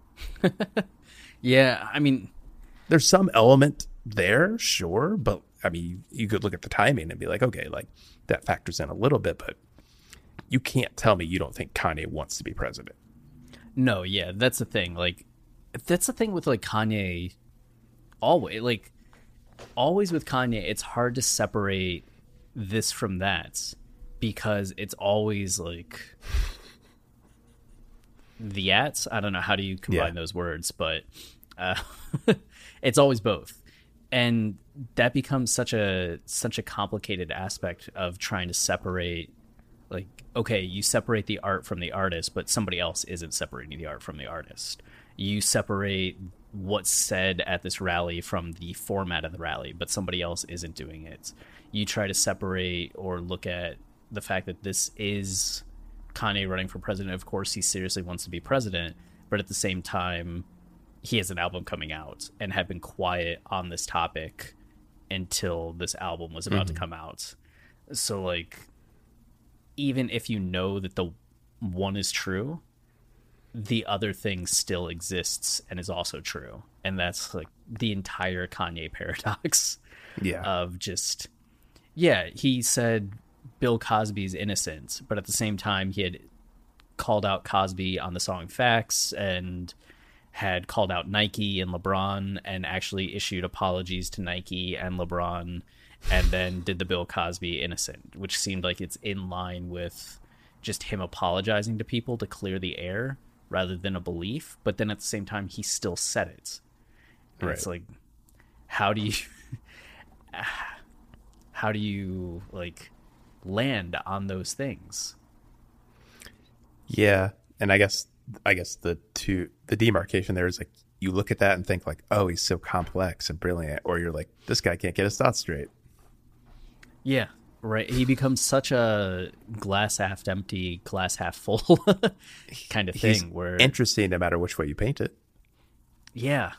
Yeah, I mean, there's some element there, sure, but I mean, you could look at the timing and be like, okay, like that factors in a little bit, but you can't tell me you don't think Kanye wants to be president. No, yeah, that's the thing. Like, that's the thing with like Kanye. Always with Kanye, it's hard to separate this from that, because it's always like the ats. I don't know, how do you combine those words, but it's always both. And that becomes such a complicated aspect of trying to separate, like, okay, you separate the art from the artist, but somebody else isn't separating the art from the artist. You separate what's said at this rally from the format of the rally, but somebody else isn't doing it. You try to separate or look at the fact that this is Kanye running for president. Of course, he seriously wants to be president, but at the same time, he has an album coming out and had been quiet on this topic until this album was about to come out. So, like, even if you know that the one is true, the other thing still exists and is also true. And that's, like, the entire Kanye paradox of just, he said Bill Cosby's innocent, but at the same time, he had called out Cosby on the song Facts and had called out Nike and LeBron and actually issued apologies to Nike and LeBron, and then did the Bill Cosby innocent, which seemed like it's in line with just him apologizing to people to clear the air rather than a belief. But then at the same time, he still said it. And it's like, how do you like land on those things? Yeah. And I guess the demarcation there is like, you look at that and think like, oh, he's so complex and brilliant, or you're like, this guy can't get his thoughts straight. Yeah, right. He becomes such a glass half empty, glass half full kind of thing. He's where interesting no matter which way you paint it. Yeah,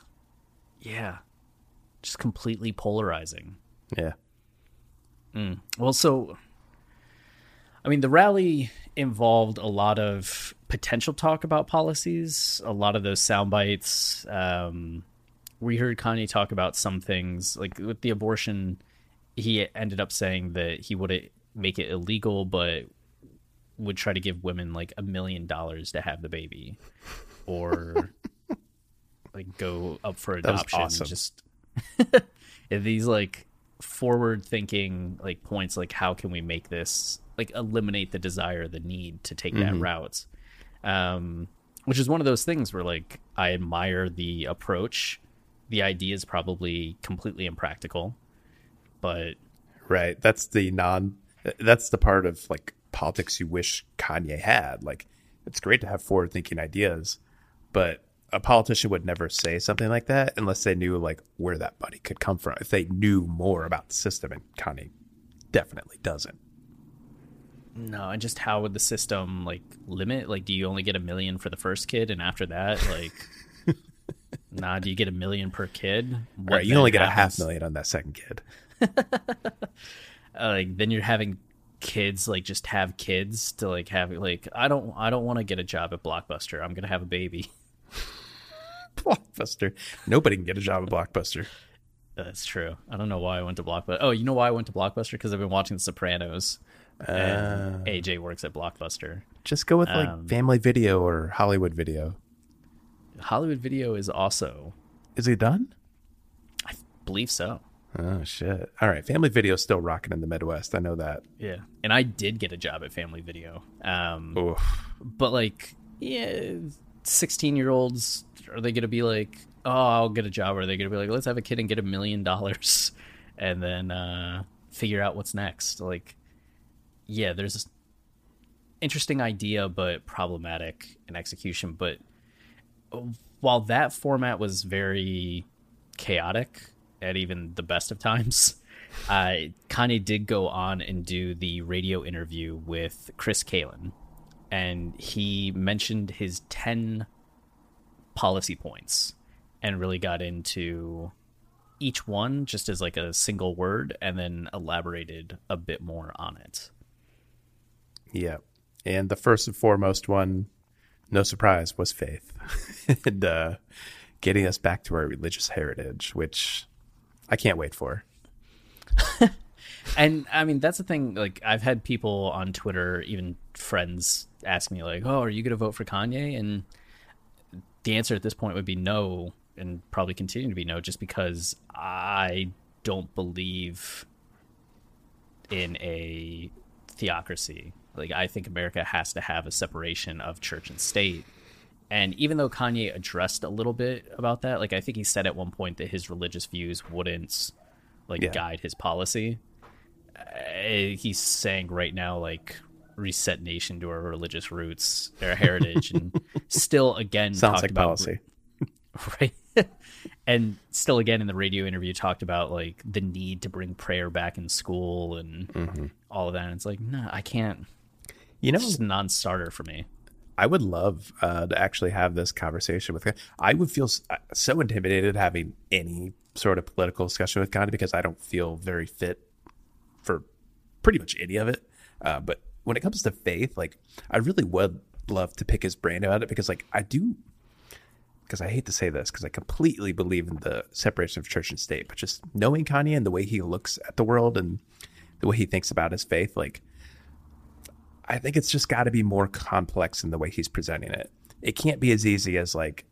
just completely polarizing. Yeah. Well, so I mean, the rally involved a lot of potential talk about policies, a lot of those sound bites. We heard Kanye talk about some things, like with the abortion. He ended up saying that he wouldn't make it illegal, but would try to give women like $1 million to have the baby, or like go up for adoption. That was awesome. Just these like forward thinking like points, like how can we make this, like, eliminate the desire, the need to take that route, which is one of those things where, like, I admire the approach. The idea is probably completely impractical, but right, that's the part of like politics you wish Kanye had. Like, it's great to have forward thinking ideas, but a politician would never say something like that unless they knew like where that money could come from, if they knew more about the system, and Kanye definitely doesn't. No, and just how would the system like limit? Like, do you only get $1 million for the first kid, and after that, like, do you get $1 million per kid? Right, you only get $500,000 on that second kid. Like, then you're having kids, like, just have kids to like have, like, I don't want to get a job at Blockbuster. I'm gonna have a baby. Blockbuster. Nobody can get a job at Blockbuster. That's true. I don't know why I went to Blockbuster. Oh, you know why I went to Blockbuster? Because I've been watching The Sopranos. And AJ works at Blockbuster. Just go with like Family Video or Hollywood Video. Hollywood Video is also. Is he done? I believe so. Oh, shit. All right. Family Video is still rocking in the Midwest. I know that. Yeah. And I did get a job at Family Video. But like, 16-year-olds, are they going to be like, oh, I'll get a job? Or are they going to be like, let's have a kid and get $1 million and then figure out what's next? Like, yeah, there's this interesting idea, but problematic in execution. But while that format was very chaotic at even the best of times, Kanye did go on and do the radio interview with Chris Kalin, and he mentioned his 10 policy points and really got into each one just as like a single word, and then elaborated a bit more on it. Yeah. And the first and foremost one, no surprise, was faith. And getting us back to our religious heritage, which I can't wait for. And I mean, that's the thing. Like, I've had people on Twitter, even friends, ask me like, oh, are you going to vote for Kanye? And the answer at this point would be no, and probably continue to be no, just because I don't believe in a theocracy. Like, I think America has to have a separation of church and state. And even though Kanye addressed a little bit about that, like, I think he said at one point that his religious views wouldn't, like, guide his policy. He's saying right now, like, reset nation to our religious roots, our heritage, and still, again, sounds talked like about policy. Right. And still, again, in the radio interview, talked about, like, the need to bring prayer back in school and all of that. And it's like, no, I can't. You know, It's just a non-starter for me. I would love to actually have this conversation with him. I would feel so intimidated having any sort of political discussion with Kanye because I don't feel very fit for pretty much any of it. But when it comes to faith, like, I really would love to pick his brain about it because, like, I do. Because I hate to say this, because I completely believe in the separation of church and state, but just knowing Kanye and the way he looks at the world and the way he thinks about his faith, like, I think it's just got to be more complex in the way he's presenting it. It can't be as easy as, like,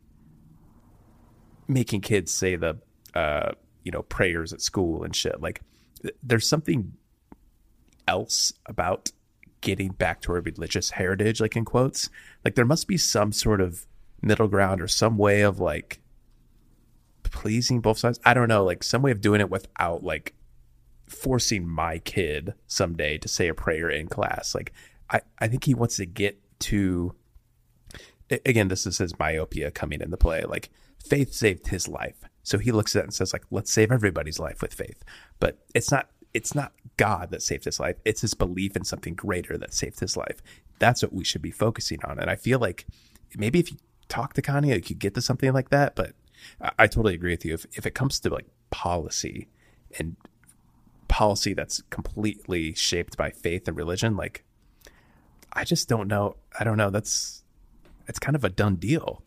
making kids say the, prayers at school and shit. Like, there's something else about getting back to our religious heritage, like, in quotes. Like, there must be some sort of middle ground or some way of, like, pleasing both sides. I don't know, like, some way of doing it without, like, forcing my kid someday to say a prayer in class. Like, I think he wants to get to, again, this is his myopia coming into play. Like, faith saved his life. So he looks at it and says, like, let's save everybody's life with faith. But it's not God that saved his life. It's his belief in something greater that saved his life. That's what we should be focusing on. And I feel like maybe if you talk to Kanye, you could get to something like that. But I totally agree with you. If it comes to, like, policy and policy that's completely shaped by faith and religion, like, I just don't know. I don't know. It's kind of a done deal.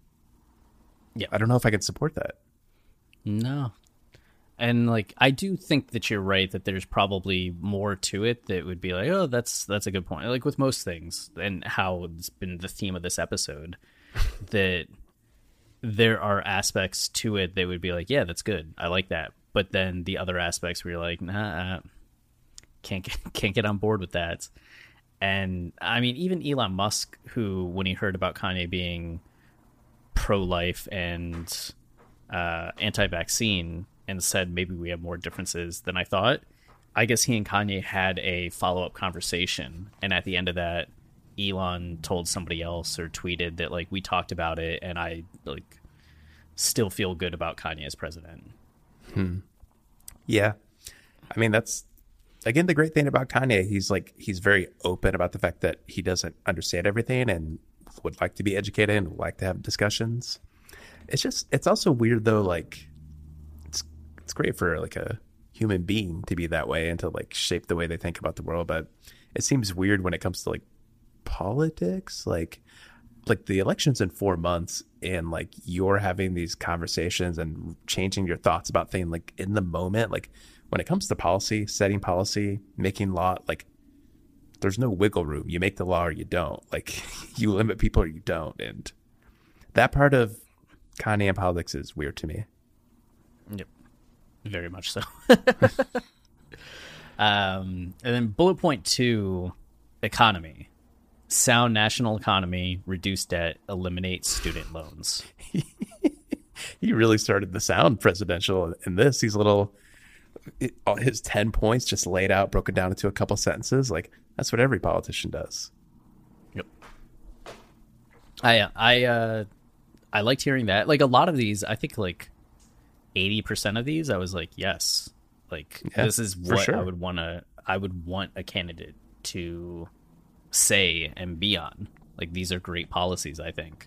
Yeah. I don't know if I can support that. No. And, like, I do think that you're right that there's probably more to it that would be like, oh, that's a good point. Like, with most things, and how it's been the theme of this episode, that there are aspects to it that would be like, yeah, that's good. I like that. But then the other aspects where you're like, nah, can't get on board with that. And I mean, even Elon Musk, who, when he heard about Kanye being pro-life and anti-vaccine, and said maybe we have more differences than I thought, I guess he and Kanye had a follow-up conversation. And at the end of that, Elon told somebody else or tweeted that, like, we talked about it and I, like, still feel good about Kanye as president. Yeah. I mean, that's, again, the great thing about Kanye. He's very open about the fact that he doesn't understand everything and would like to be educated and would like to have discussions. It's also weird though. Like, it's great for, like, a human being to be that way and to, like, shape the way they think about the world. But it seems weird when it comes to, like, politics, like the election's in 4 months and, like, you're having these conversations and changing your thoughts about things, like, in the moment. Like, when it comes to policy, setting policy, making law, like, there's no wiggle room. You make the law or you don't. Like, you limit people or you don't. And that part of Kanye and politics is weird to me. Yep. Very much so. And then bullet point 2, economy. Sound national economy, reduce debt, eliminate student loans. He really started the sound presidential in this. These his 10 points just laid out, broken down into a couple sentences. Like, that's what every politician does. Yep. I liked hearing that. Like, a lot of these, I think, like, 80% of these, I was like, yes, like, yeah, this is what sure. I would want a candidate to say and be on. Like, these are great policies, I think.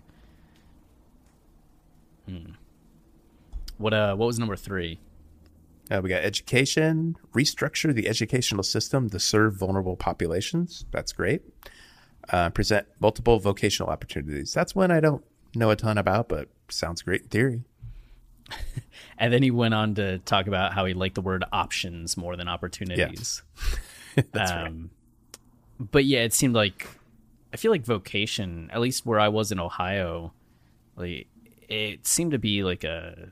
What was number 3? We got education, restructure the educational system to serve vulnerable populations. That's great. Present multiple vocational opportunities. That's one I don't know a ton about, but sounds great in theory. And then he went on to talk about how he liked the word options more than opportunities. Yeah. That's right. But yeah, it seemed like, I feel like vocation, at least where I was in Ohio, like, it seemed to be like a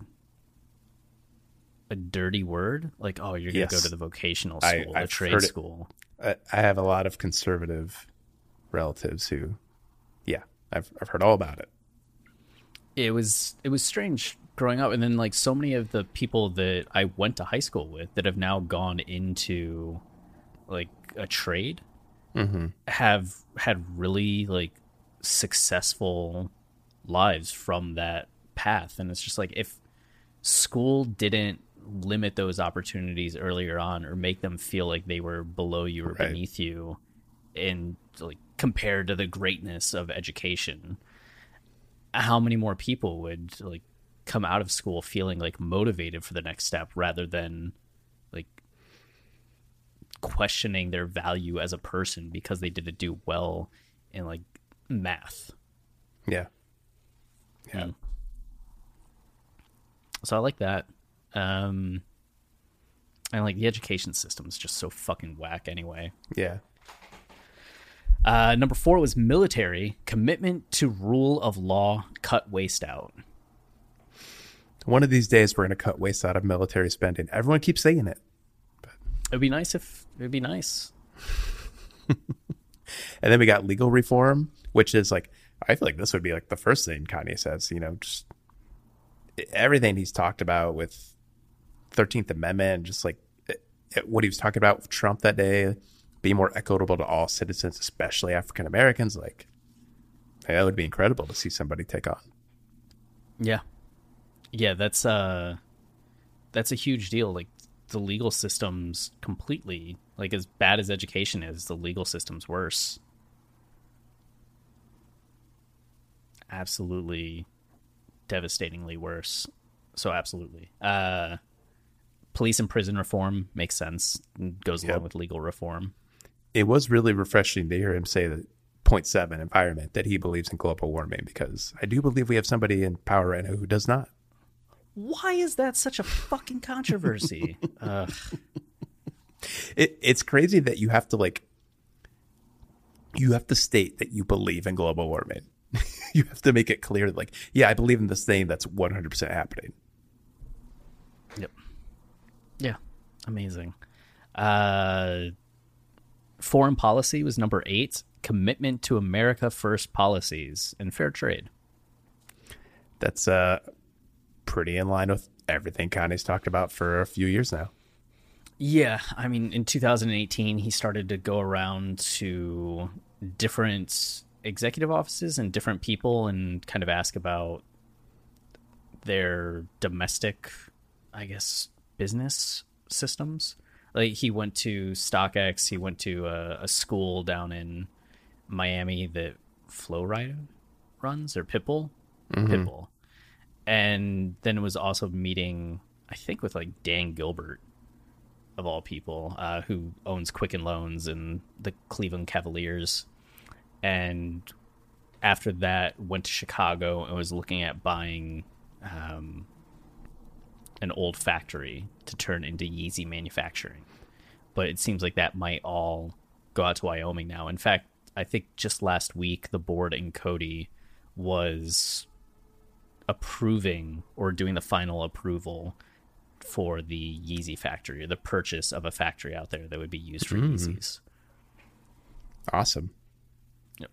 dirty word. Like, oh, you're going to go to the vocational school, the trade school. I have a lot of conservative relatives who, yeah, I've heard all about it. It was strange growing up, and then like so many of the people that I went to high school with that have now gone into like a trade have had really like successful lives from that path. And it's just like, if school didn't limit those opportunities earlier on or make them feel like they were below you or beneath you, and like compared to the greatness of education, how many more people would like come out of school feeling like motivated for the next step rather than like questioning their value as a person because they didn't do well in like math. Yeah. So I like that. And like the education system is just so fucking whack anyway. Yeah. Number 4 was military. Commitment to rule of law, cut waste out. One of these days, we're going to cut waste out of military spending. Everyone keeps saying it. It'd be nice if it'd be nice. And then we got legal reform, which is like, I feel like this would be like the first thing Kanye says, you know, just everything he's talked about with 13th Amendment, just like what he was talking about with Trump that day, be more equitable to all citizens, especially African Americans. Like, that would be incredible to see somebody take on. Yeah. Yeah, that's a huge deal. Like, the legal system's completely, like, as bad as education is, the legal system's worse. Absolutely devastatingly worse. So absolutely. Police and prison reform makes sense. Goes along with legal reform. It was really refreshing to hear him say that point 7 environment, that he believes in global warming, because I do believe we have somebody in power right now who does not. Why is that such a fucking controversy? It's crazy that you have to state that you believe in global warming. You have to make it clear, like, yeah, I believe in this thing that's 100% happening. Yep. Yeah. Amazing. Foreign policy was number 8. Commitment to America First policies and fair trade. That's pretty in line with everything Kanye's talked about for a few years now. Yeah. I mean, in 2018, he started to go around to different executive offices and different people and kind of ask about their domestic, I guess, business systems. Like, he went to StockX, he went to a school down in Miami that Flowrida runs, or Pitbull. Pitbull. And then it was also meeting, I think, with like Dan Gilbert, of all people, who owns Quicken Loans and the Cleveland Cavaliers. And after that, went to Chicago and was looking at buying an old factory to turn into Yeezy manufacturing. But it seems like that might all go out to Wyoming now. In fact, I think just last week, the board in Cody was approving or doing the final approval for the Yeezy factory, or the purchase of a factory out there that would be used for Yeezys. Awesome. Yep.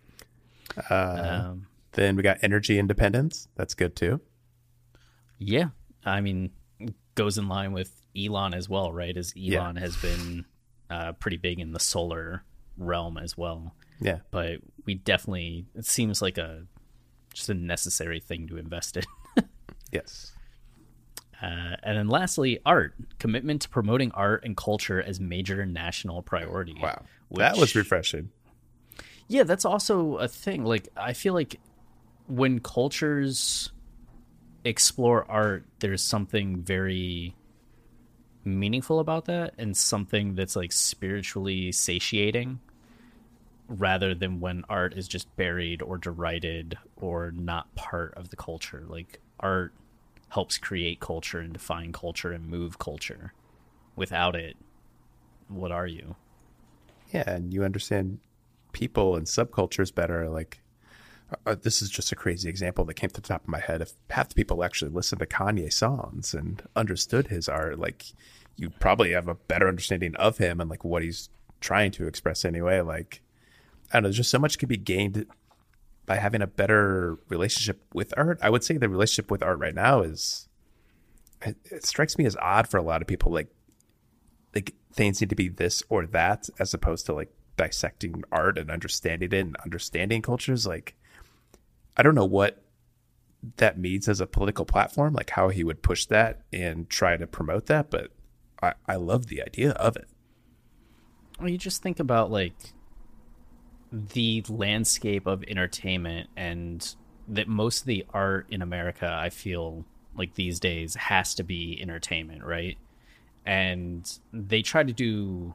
Then we got energy independence. That's good too. Yeah. I mean, goes in line with Elon as well, right? As Elon has been pretty big in the solar realm as well. Yeah. But we definitely, it seems like just a necessary thing to invest in. Yes. And then lastly, art. Commitment to promoting art and culture as major national priority. Wow. That was refreshing. Yeah, that's also a thing. Like, I feel like when cultures explore art, there's something very meaningful about that, and something that's like spiritually satiating, rather than when art is just buried or derided or not part of the culture. Like, art helps create culture and define culture and move culture. Without it, what are you? Yeah, and you understand people and subcultures better. Like, this is just a crazy example that came to the top of my head. If half the people actually listened to Kanye songs and understood his art, like, you probably have a better understanding of him and like what he's trying to express anyway. Like, I don't know, there's just so much can be gained by having a better relationship with art. I would say the relationship with art right now is, it strikes me as odd for a lot of people. Like things need to be this or that, as opposed to like dissecting art and understanding it and understanding cultures. Like, I don't know what that means as a political platform, like how he would push that and try to promote that, but I love the idea of it. Well, you just think about like the landscape of entertainment, and that most of the art in America, I feel like these days, has to be entertainment, right? And they try to do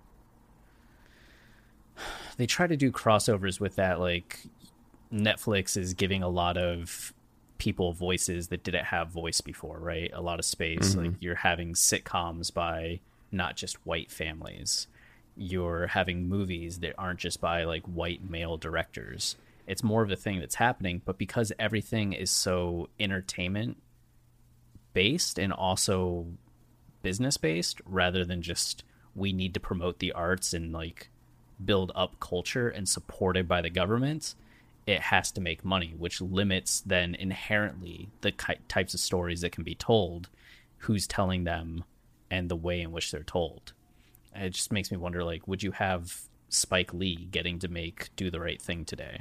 crossovers with that. Like, Netflix is giving a lot of people voices that didn't have voice before, right? A lot of space. Like, you're having sitcoms by not just white families. You're having movies that aren't just by like white male directors. It's more of a thing that's happening, but because everything is so entertainment based and also business based, rather than just we need to promote the arts and like build up culture and supported by the government, it has to make money, which limits then inherently the types of stories that can be told, who's telling them, and the way in which they're told. And it just makes me wonder, like, would you have Spike Lee getting to make Do the Right Thing today?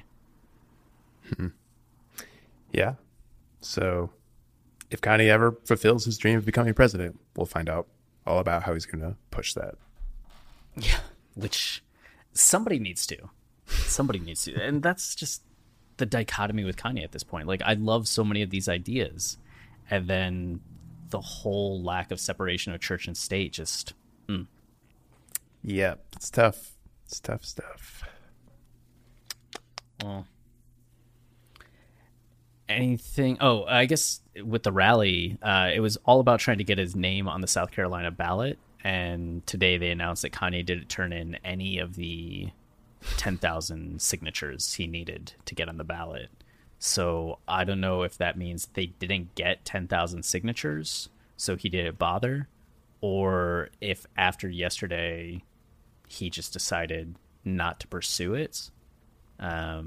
Yeah. So if Kanye ever fulfills his dream of becoming president, we'll find out all about how he's going to push that. Yeah, which somebody needs to. And that's just the dichotomy with Kanye at this point. Like, I love so many of these ideas, and then the whole lack of separation of church and state just... Yeah, it's tough. It's tough stuff. Well, anything... Oh, I guess with the rally, it was all about trying to get his name on the South Carolina ballot. And today they announced that Kanye didn't turn in any of the 10,000 signatures he needed to get on the ballot. So I don't know if that means they didn't get 10,000 signatures, so he didn't bother, or if after yesterday he just decided not to pursue it. I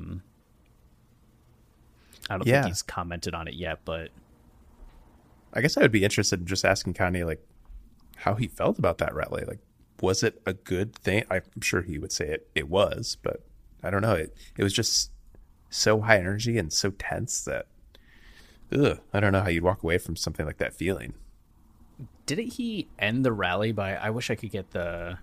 don't think he's commented on it yet, but I guess I would be interested in just asking Kanye, like, how he felt about that rally. Like, was it a good thing? I'm sure he would say it was, but I don't know. It was just so high energy and so tense that, I don't know how you'd walk away from something like that feeling. Didn't he end the rally by, I wish I could get the...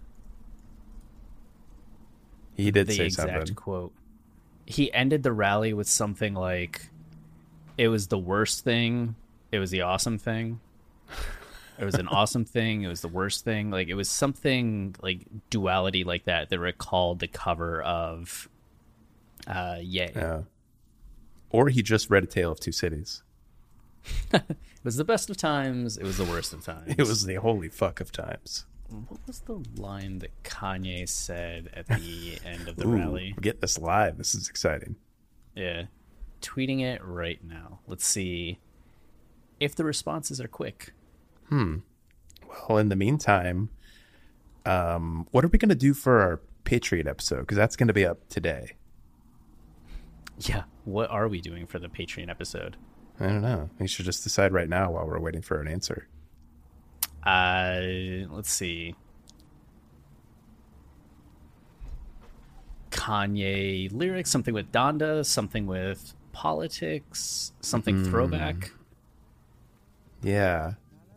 He did the say exact something. Quote. He ended the rally with something like, it was the worst thing, it was the awesome thing. It was an awesome thing, it was the worst thing. Like, it was something like duality like that recalled the cover of Yay. Yeah. Or he just read A Tale of Two Cities. It was the best of times, it was the worst of times. It was the holy fuck of times. What was the line that Kanye said at the end of the rally? We're getting this live. This is exciting. Yeah. Tweeting it right now. Let's see if the responses are quick. Well, in the meantime, what are we going to do for our Patreon episode? Because that's going to be up today. Yeah. What are we doing for the Patreon episode? I don't know. We should just decide right now while we're waiting for an answer. Let's see. Kanye lyrics, something with Donda, something with politics, something throwback. Yeah.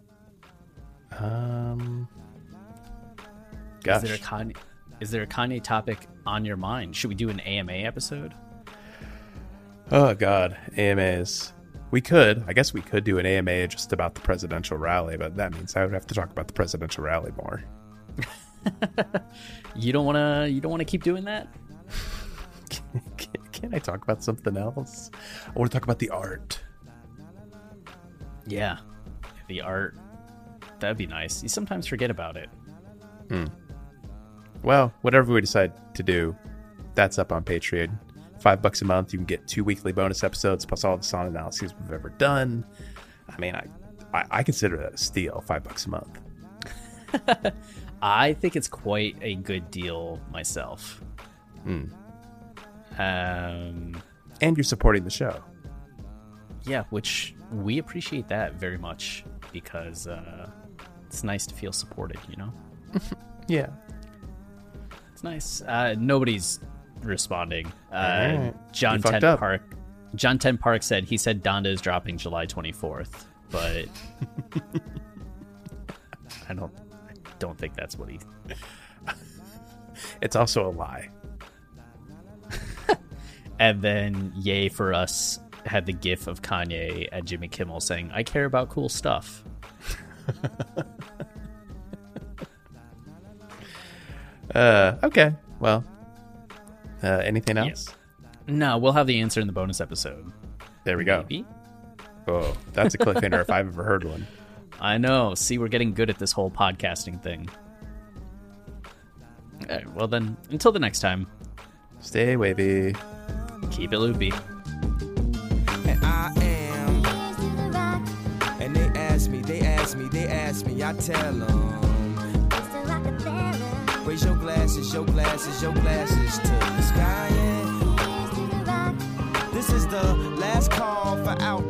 Gosh. Is there a Kanye topic on your mind? Should we do an AMA episode? Oh, God. AMAs. We could. I guess we could do an AMA just about the presidential rally, but that means I would have to talk about the presidential rally more. You don't want to keep doing that? Can't I talk about something else? I want to talk about the art. Yeah. The art. That'd be nice. You sometimes forget about it. Well, whatever we decide to do, that's up on Patreon. $5 a month. You can get 2 weekly bonus episodes plus all the song analyses we've ever done. I mean, I consider that a steal. $5 a month. I think it's quite a good deal myself. And you're supporting the show. Yeah, which we appreciate that very much because it's nice to feel supported, you know? Yeah. It's nice. Nobody's responding. Right. John You fucked 10 up. Park. John 10 Park said he said Donda is dropping July 24th, but I don't think that's what he. It's also a lie. And then Yay for Us had the gif of Kanye and Jimmy Kimmel saying, "I care about cool stuff." Okay. Well, anything else? No, we'll have the answer in the bonus episode. There we go. Maybe? Oh, that's a cliffhanger if I've ever heard one. I know. See, we're getting good at this whole podcasting thing. All right, well then, until the next time, Stay wavy. keep it loopy. And I am. And they ask me, I tell them. Raise your glasses to the sky, yeah. This is the last call for out